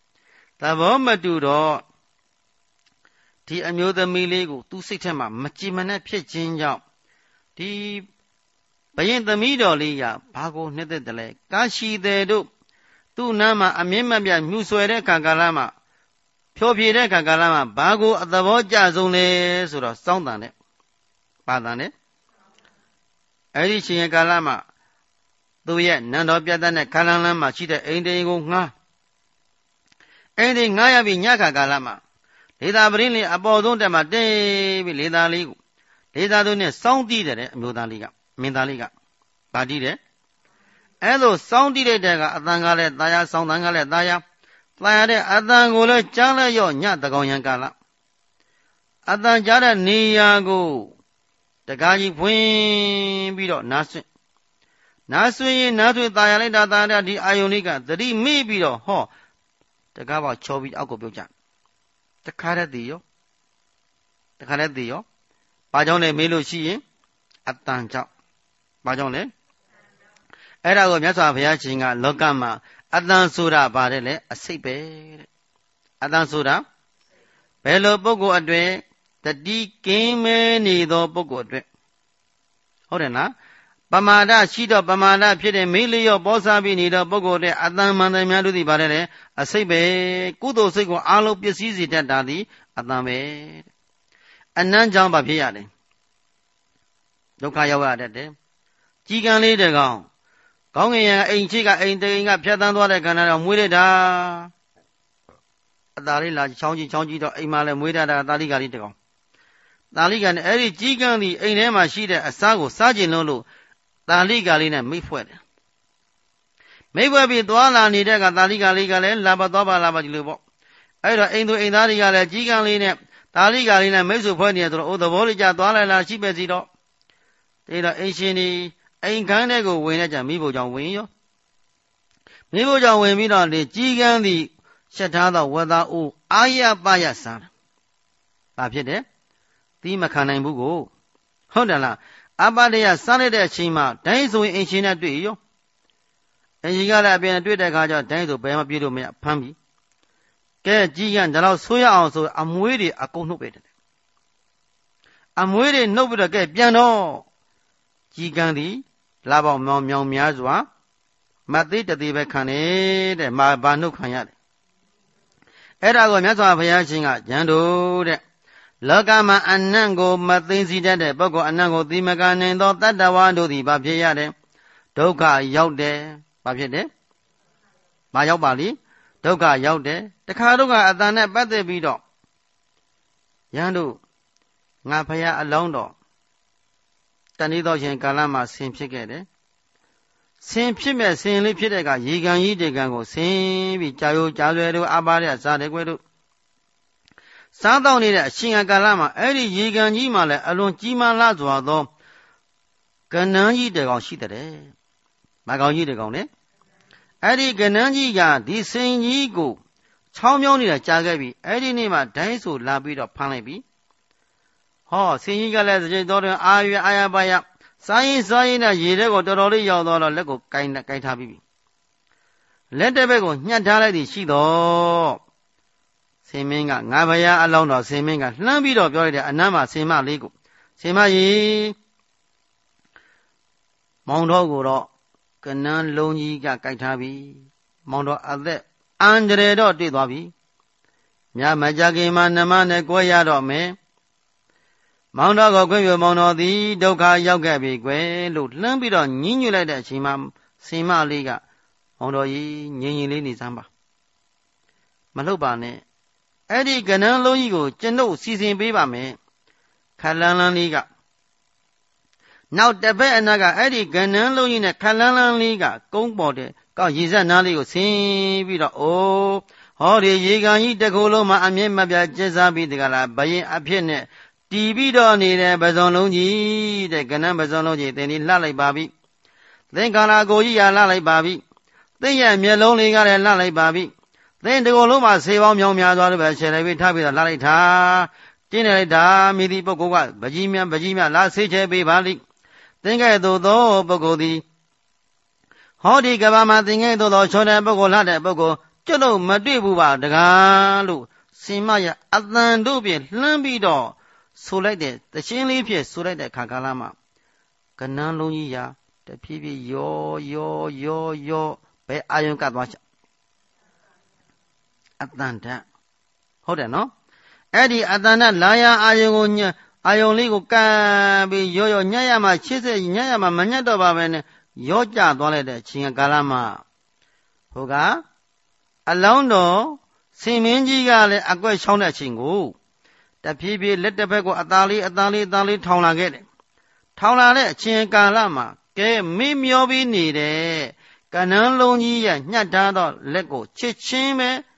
တော့ဒီအမျိုးသမီးလေးကိုသူ့စိတ်ထဲမှာမကြည်မနဲ့ဖြစ်ခြင်းကြောင့်ဒီဘယင်သမီးတော်လေးကဘာကိုနှစ်သက်တယ်လဲကာရှိတဲ့တို့သူ့နားမှာအမြင့်မပြမြူဆွဲတဲ့ခါကာလမှာဖြောဖြေတဲ့ခါကာလမှာဘာကိုအသဘောကျဆုံးလဲဆိုတော့စောင်းတန်နဲ့ပါတန်နဲ့အဲ့ဒီရှင်ရဲ့ကာလမှာသူ့ရဲ့နန်းတော်ပြတ်တဲ့ခါလန်းလန်းမှာရှိတဲ့အိမ်တိန်ကိုငှားအိမ်တိန်ငှားရပြီးညခါကာလမှာလေသာပရင်းလေးအပေါ်ဆုံးတက်မှာတင်းပြီးလေသာလေးကိုလေသာသူနဲ့စောင်းတီးတယ်တဲ့အမျိုးသားလေးကမင်းသားလေးကဗာတီးတယ်အဲ့လိုစောင်းတီးလိုက်တဲ့ကအတန်ကလည်းသားရစောင်းတန်ကလည်းသားရသာယာတဲ့အတန်ကိုလည်းကြားလိုက်ရောညတကောင်ရံကာလအတန်ကြားတဲ့နေရာကိုတကားကြီးဖွင့်ပြီးတော့နားဆွင့်ရင်နားဆွင့်သာယာလိုက်တာသာယာဒီအာယုန်လေးကသတိမိပြီးတော့ဟောတကားပေါက်ချောပြီးအောက်ကိုပြုတ်ကြတခါတည်းတည်ရောဘာကြောင့်လဲမေးလို့ရှိရင်အတန်ကြောင့်ဘာကြောင့်လဲအဲ့ဒါကိုမြတ်စွာဘုရားရှင်ကလောကမှာအတန်ဆိုတာပါတယ်လေအစိတ်ပဲတဲ့အတန်ဆိုတာဘယ်လိုပုဂ္ဂိုလ်အတွင်းတတိကင်းမဲနေသောပုဂ္ဂိုလ်အတွက်ဟုတ်တယ်လားပမာဒရှိတော့ပမာဒဖြစ်တဲ့မေးလျော့ပေါ်စားပြီးနေတော့ပုဂ္ဂိုလ်တဲ့အတန်မှန်တယ်များတို့သိပါတယ်လေအစိတ်ပဲကုသိုလ်စိတ်ကိုအားလုံးပစ္စည်းစေတတ်တာဒီအတန်ပဲအနမ်းကြောင့်ဘာဖြစ်ရလဲဒုက္ခရောက်ရတတ်တယ်ကြီးကံလေးတကောင်ကောင်းငင်ရအိမ်ချိကအိမ်တိန်ကဖြတ်တန်းသွားတဲ့ခန္ဓာတော့မွေးလိုက်တာအသာလေးလာချောင်းကြီးတော့အိမ်မှာလည်းမွေးတာတာလိကလေးတကောင်တာလိကနဲ့အဲ့ဒီကြီးကံဒီအိမ်ထဲမှာရှိတဲ့အစာကိုစားကျင်လို့တာလိကလေးနဲ့မိတ်ဖွဲ့တယ်မိတ်ဖွဲ့ပြီးသွားလာနေတဲ့ကတာလိကလေးကလည်းလာပါသွားပါလာပါဒီလိုပေါ့အဲ့တော့အိမ်သူအိမ်သားတွေကလည်းကြီးကံလေးနဲ့တာလိကလေးနဲ့မိတ်ဆွေဖွဲ့နေတယ်ဆိုတော့အိုးသဘောလေးကြသွားလိုက်လားရှိပဲစီတော့ဒီတော့အိမ်ရှင်ဒီအိမ်ခန်းထဲကိုဝင်တဲ့ကြမိဖို့ကြောင့်ဝင်ရောမိဖို့ကြောင့်ဝင်ပြီးတော့ဒီကြီးကန်းသည်ရှက်ထားသောဝသားအိုးအာရပါရစားတယ်ဘာဖြစ်တယ်သီးမခံနိုင်ဘူးကိုဟုတ်တယ်လားအပတရစားလိုက်တဲ့အချိန်မှာဒိုင်းဆိုရင်အိမ်ရှင်နဲ့တွေ့ရောအိမ်ရှင်ကလည်းအပြင်တွေ့တဲ့အခါကျဒိုင်းဆိုဘယ်မှပြေးလို့မရဖမ်းပြီကဲကြီးကန်းဒါတော့ဆိုးရအောင်ဆိုအမွေးတွေအကုန်နှုတ်ပေးတယ်အမွေးတွေနှုတ်ပြီးတော့ကဲပြန်တော့ကြီးကန်းသည်လာပေါင်းမြောင်များစွာမသိတသေးပဲခံနေတဲ့ဘာနှုတ်ခံရတယ်အဲ့ဒါကိုမြတ်စွာဘုရားရှင်ကဉာဏ်တို့တဲ့လောကမှာအနံ့ကိုမသိသိတတ်တဲ့ပုဂ္ဂိုလ်အနံ့ကိုသိမကနိုင်သောတတ္တဝါတို့သည်ဘာဖြစ်ရတယ်ဒုက္ခရောက်တယ်ဘာဖြစ်တယ်ဘာရောက်ပါလိဒုက္ခရောက်တယ်တခါတော့ကအတန်နဲ့ပတ်သက်ပြီးတော့ယဟန်တို့ငါဖရာအလောင်းတော်တဏှိတော်ရှင်ကာလမှာဆင်ဖြစ်ခဲ့တယ်ဆင်ဖြစ်မဲ့ဆင်လေးဖြစ်တဲ့ကရေကန်ကြီးတေကန်ကိုဆင်ပြီးကြာရိုးကြာဆွဲတို့အပါရစားတယ်ကွယ်တို့စားတော့နေတဲ့အရှင်ကာလမှာအဲ့ဒီရေကန်ကြီးမှာလည်းအလွန်ကြီးမားလာစွာသောကဏန်းကြီးတေကောင်ရှိတဲ့မကောင်ကြီးတေကောင်လေအဲ့ဒီကဏန်းကြီးကဒီဆင်ကြီးကိုချောင်းမြောင်းနေတာကြားခဲ့ပြီအဲ့ဒီနေ့မှာဒိုင်းဆိုလာပြီးတော့ဖမ်းလိုက်ပြီဟောဆင်ကြီးကလည်းစကြိတ်တော်တွင်အာရအာရပါယစားရင်နဲ့ရေထဲကိုတော်တော်လေးရောက်သွားတော့လက်ကိုကိုင်းထားပြီးပြီလက်တစ်ဘက်ကိုညှက်ထားလိုက်သည်ရှိတော့ဆင်မင်းကငါဘုရားအလောင်းတော်ဆင်မင်းကလှမ်းပြီးတော့ပြောလိုက်တယ်အနမ်းမှာဆင်မလေးကိုဆင်မကြီးမောင်တော်ကိုတော့ကနန်းလုံးကြီးကကိုက်ထားပြီမောင်တော်အသက်အန္တရာယ်တော့တွေ့သွားပြီမြတ်မကြခင်မှာနမနဲ့ကိုရတော့မယ်မောင်တော်ကိုခွင့်ပြုမောင်တော်သည်ဒုက္ခရောက်ခဲ့ပြီကွယ်လို့လှမ်းပြီးတော့ညှင်းညွတ်လိုက်တဲ့အချိန်မှာဆင်မလေးကမောင်တော်ကြီးငြိမ်ငြိမ်လေးနေစမ်းပါမလှုပ်ပါနဲ့အဲ့ဒီကနန်းလုံးကြီးကိုကျွန်ုပ်စီစဉ်ပေးပါမယ်ခလန်းလန်းလေးကနောက်တစ်ဖက်အနာကအဲ့ဒီကနန်းလုံးကြီးနဲ့ခလန်းလန်းလေးကကုန်းပေါ်တဲ့ကောက်ရေစက်နားလေးကိုဆင်းပြီးတော့အိုးဟောဒီရေကန်ကြီးတစ်ခုလုံးမှာအမြင့်မပြတ်ကျက်စားပြီးတကလားဘယင်အဖြစ်နဲ့တီးပြီးတော့နေတဲ့ပဇွန်လုံးကြီးတဲ့ကနန်းပဇွန်လုံးကြီးတင်ဒီလှလိုက်ပါပြီသင်္ကာလာကိုကြီးရလှလိုက်ပါပြီသင်ရဲ့မျက်လုံးလေးကလည်းလှလိုက်ပါပြီသင်ဒီကိုယ်လုံးမှာဆေးပေါင်းမြောင်များသွားလို့ပဲဆယ်လိုက်ပြီးထားပြီးတော့လှလိုက်တာတင်းနေလိုက်တာမိသည့်ပုဂ္ဂိုလ်ကပကြီးမြလာဆေးချဲပေးပါလိသင်ကဲ့သို့သောပုဂ္ဂိုလ်သည်ဟောဒီကဘာမှာသင်ကဲ့သို့သောချောတဲ့ပုဂ္ဂိုလ်လှတဲ့ပုဂ္ဂိုလ်ကျွတ်လို့မတွေ့ဘူးပါတကားလို့စင်မရအတန်တို့ဖြင့်လှမ်းပြီးတော့ဆိုလိုက်တဲ့တရှင်းလေးဖြင့်ဆိုလိုက်တဲ့ခါကာလမှာကနန်းလုံးကြီးရာတဖြည်းဖြည်းရောဘယ်အာယုံကသွားချအတန်တဟုတ်တယ်နော်အဲ့ဒီအတန်တလာရအာယုံကိုအာယုံလေးကိုကပ်ပြီးရောညံ့ရမှာချစ်စေညံ့ရမှာမညံ့တော့ပါပဲနဲ့ရောကြသွားလိုက်တဲ့အချိန်ကာလမှာဟိုကအလောင်းတော်ဆင်မင်းကြီးကလည်းအကွက်ချောင်းတဲ့အချိန်ကိုတဖြည်းဖြည်းလက်တစ်ဖက်ကိုအသားလေးထောင်လာခဲ့တယ်ထောင်လာတဲ့အချိန်ကာလမှာကဲမေ့မျောပြီးနေတဲ့ကနန်းလုံးကြီးရဲ့ညှက်ထားသောလက်ကိုချစ်ချင်းပဲ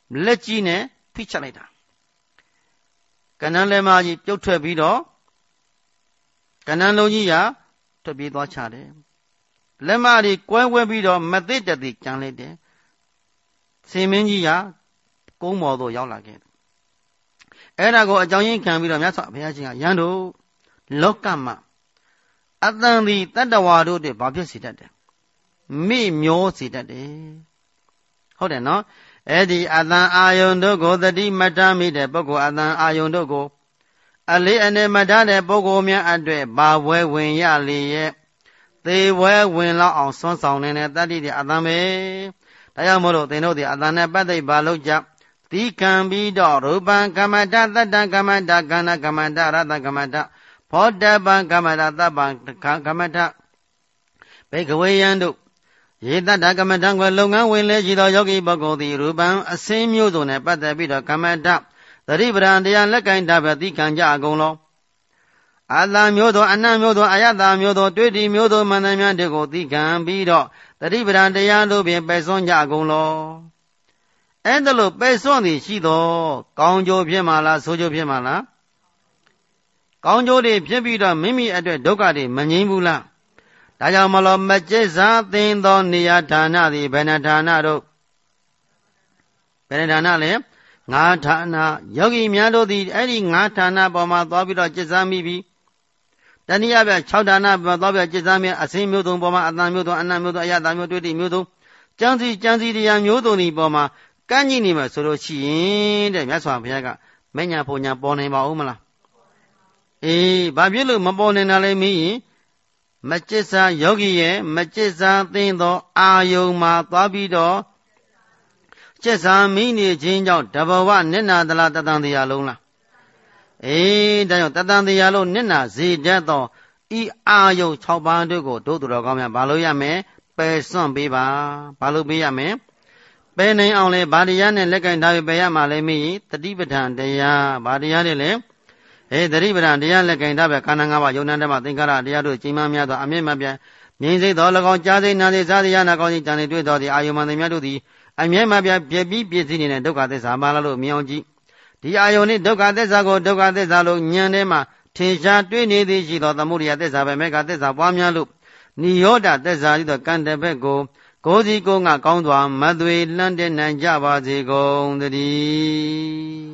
လက်ကြီးနဲ့ဖိချလိုက်တာကဏ္ဍလက်မကြီးပြုတ်ထွက်ပြီးတော့ကဏ္ဍလုံးကြီးဟာထွက်ပြေးသွားချတယ်လက်မကြီးကွဲကွဲပြီးတော့မသိတသိကြံလိုက်တယ်စင်မင်းကြီးဟာကုန်းပေါ်သို့ရောက်လာခဲ့တယ်အဲ့ဒါကိုအကြောင်းရင်းခံပြီးတော့မြတ်စွာဘုရားရှင်ကယန္တုလောကမှာအတန်သည်တတ္တဝါတို့တွေဘာဖြစ်စေတတ်တယ်မိမျောစေတတ်တယ်ဟုတ်တယ်နော်အဲ့ဒီအတန်အာယုန်တို့ကိုတတိမတ္တမိတဲ့ပုဂ္ဂိုလ်အတန်အာယုန်တို့ကိုအလေးအနေမတတ်တဲ့ပုဂ္ဂိုလ်များအတွက်ဘာဝဲဝင်ရလေရဲ့သေဝဲဝင်လောက်အောင်စွန့်ဆောင်နေတဲ့တတ္တိတွေအတန်ပဲဒါကြောင့်မို့လို့သင်တို့ဒီအတန်နဲ့ပတ်သက်ဘာလို့ကြတိကံပြီးတော့ရူပံကမ္မတသတ္တကမ္မတကန္နကမ္မတရတကမ္မတဖောတပံကမ္မတသဗ္ဗံကမ္မတဘေကဝေယံတို့ယေတ္တကမ္မတံကိုလုပ်ငန်းဝင်လဲရှိသောယောဂီပုဂ္ဂိုလ်သည်ရူပံအစင်းမျိုးစုံနဲ့ပတ်သက်ပြီးတော့ကမ္မတသတိပဋ္ဌာန်တရားလက်ကင်တာပဲတိကံကြအကုန်လုံးအတ္တမျိုးသောအနတ်မျိုးသောအယတ္တမျိုးသောတွေ့တီမျိုးသောမန္တများတွေကိုတိကံပြီးတော့သတိပဋ္ဌာန်တရားတို့ဖြင့်ပယ်စွန့်ကြအကုန်လုံးအဲ့ဒါလို့ပယ်စွန့်သည်ရှိတော့ကောင်းကျိုးဖြစ်မှာလားဆိုးကျိုးဖြစ်မှာလားကောင်းကျိုးတွေဖြစ်ပြီးတော့မိမိအတွက်ဒုက္ခတွေမငြိမ်းဘူးလားဒါကြောင့်မလို့မကျက်စားသင်သောနေရာဌာနသည်ဘယ်နှဌာနတို့ဘယ်နှဌာနလဲငါးဌာနယောဂီများတို့သည်အဲ့ဒီငါးဌာနပေါ်မှာသွားပြီးတော့ကျက်စားမိပြီတနည်းအားဖြင့်6ဌာနပေါ်သွားပြီးတော့ကျက်စားမိအစင်းမျိုးစုံပေါ်မှာအတန်မျိုးစုံအနတ်မျိုးစုံအယတမျိုးတွေ့တိမျိုးစုံကြံစီတရားမျိုးစုံဒီပေါ်မှာကန့်ကြည့်နေမှာဆိုလို့ရှိရင်တဲ့မြတ်စွာဘုရားကမညာဖုန်ညာပေါ်နိုင်ပါဦးမလားအေးဘာဖြစ်လို့မပေါ်နိုင်တာလဲမင်းမကျစ်စာယောဂီရဲ့မကျစ်စာသိသောအာယုံမှာသွားပြီးတော့ကျစ်စာမိနေခြင်းကြောင့်တဘဝနစ်နာသလားတတန်တရားလုံးလားအေးဒါကြောင့်တတန်တရားလုံးနစ်နာစေတတ်သောဤအာယုံ6ပါးတို့ကိုတို့သူတော်ကောင်းများဘာလို့ရမယ်ပယ်စွန့်ပေးပါဘာလို့ပေးရမယ်ပယ်နိုင်အောင်လဲဗာတရားနဲ့လက်ကင်ထားပြီးပယ်ရမှာလဲမင်းတတိပဋ္ဌာန်တရားဗာတရားတွေလဲတတိပဋ္ဌာန်တရားလက်ကင်ထားပဲခန္ဓာ၅ပါးယုံနာဓမ္မသင်္ခါရတရားတို့ချိန်မှများသောအမြင့်မှပြန်မြင်စိတ်တော်၎င်းကြားစိတ်နာစိတ်စားစိတ်ရနာကောင်းစိတ်ကြံနေတွေ့တော်သည်အာယုံမှန်သမျှတို့သည်အမြင့်မှပြန်ပြည့်ပြီးပြည့်စည်နေတဲ့ဒုက္ခသစ္စာပါလားလို့မြင်အောင်ကြည့်ဒီအာယုံနဲ့ဒုက္ခသစ္စာကိုဒုက္ခသစ္စာလို့ဉာဏ်ထဲမှာထင်ရှားတွေ့နေသည်ရှိသောသမုဒယသစ္စာပဲမေဃသစ္စာပွားများလို့နိရောဓသစ္စာဤသောကံတဘက်ကိုကိုယ်စီကိုယ်ငါကောင်းစွာမသွေလှမ်းတဲ့နိုင်ကြပါစေကုန်သတည်း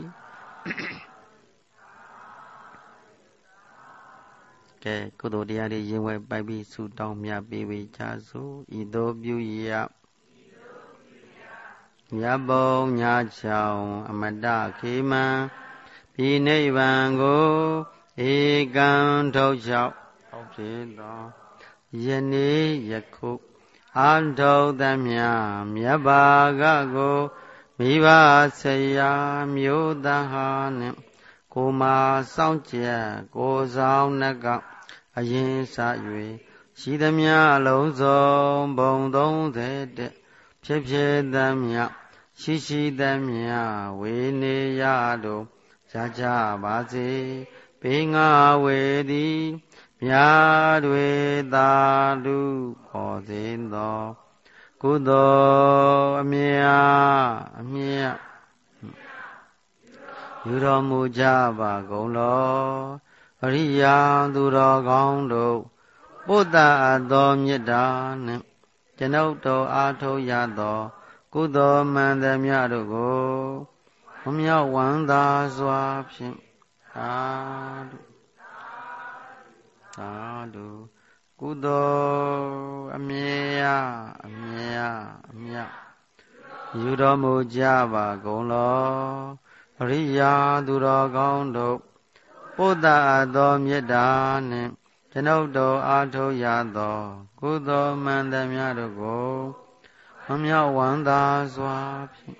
ကဲကုသိုလ်တရားတွေရင်ဝဲပိုက်ပြီးဆုတောင်းမြတ်ပေးဝေကြစို့ဤသို့ပြုရမြတ်ဘုံညာချောင်းအမတခေမံဤနိဗ္ဗာန်ကိုဧကံထုတ်လျှောက်ဟုတ်ဖြစ်သောယနေ့ယခုအထုသမျှမြတ်ဘာကကိုမိဘဆရာမျိုးသားဟာနှင့်ကိုမာစောင့်ကြက်ကိုဆောင်နှကအရင်စ၍ရှိသမျှအလုံးစုံဘုံ30ဖြစ်ဖြစ်သမျှရှိသမျှဝေနေရတို့ရကြပါစေဘေငါဝေသည်မြာတွေသာဓုခေါ်စေသောကုသိုလ်အမြတ်ယူတော်မူကြပါကုန်လောအရိယာသူတော်ကောင်းတို့ပုဒ္ဒအသောမေတ္တာနှင့်ကျွန်ုပ်တို့အားထုတ်ရသောကုသိုလ်မှန်သမျှတို့ကိုဝမြောက်ဝမ်းသာစွာဖြင့်သာဓုကုသိုလ်အမြတ်ယူတော်မူကြပါကုန်လောအရိယာသူတော်ကောင်းတို့ပုဒ္ဒအသောမေတ္တာနှင့်ကျွန်ုပ်တို့အားထုတ်ရသောကုသိုလ်မှန်သမျှတို့ကိုဝမြောက်ဝမ်းသာစွာဖြင့်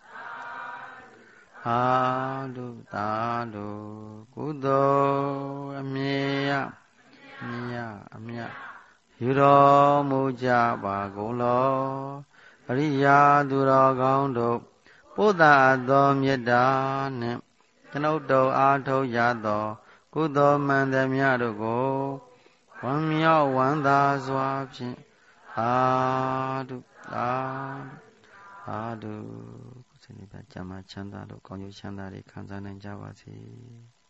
သာဓုကုသိုလ်အမြတ်ယူတော်မူကြပါကုန်လောအရိယာသူတော်ကောင်းတို့ပုဒ္ဒအသောမေတ္တာနှင့်ကျွန်ုပ်တို့အားထုတ်ရသောကုသိုလ်မှန်သမျှတို့ကိုဝမ်းမြောက်ဝမ်းသာစွာဖြင့်သာဓုဆင်းရဲပြကျမ်းမာချမ်းသာလို့ကောင်းကျိုးချမ်းသာတွေခံစားနိုင်ကြပါစေ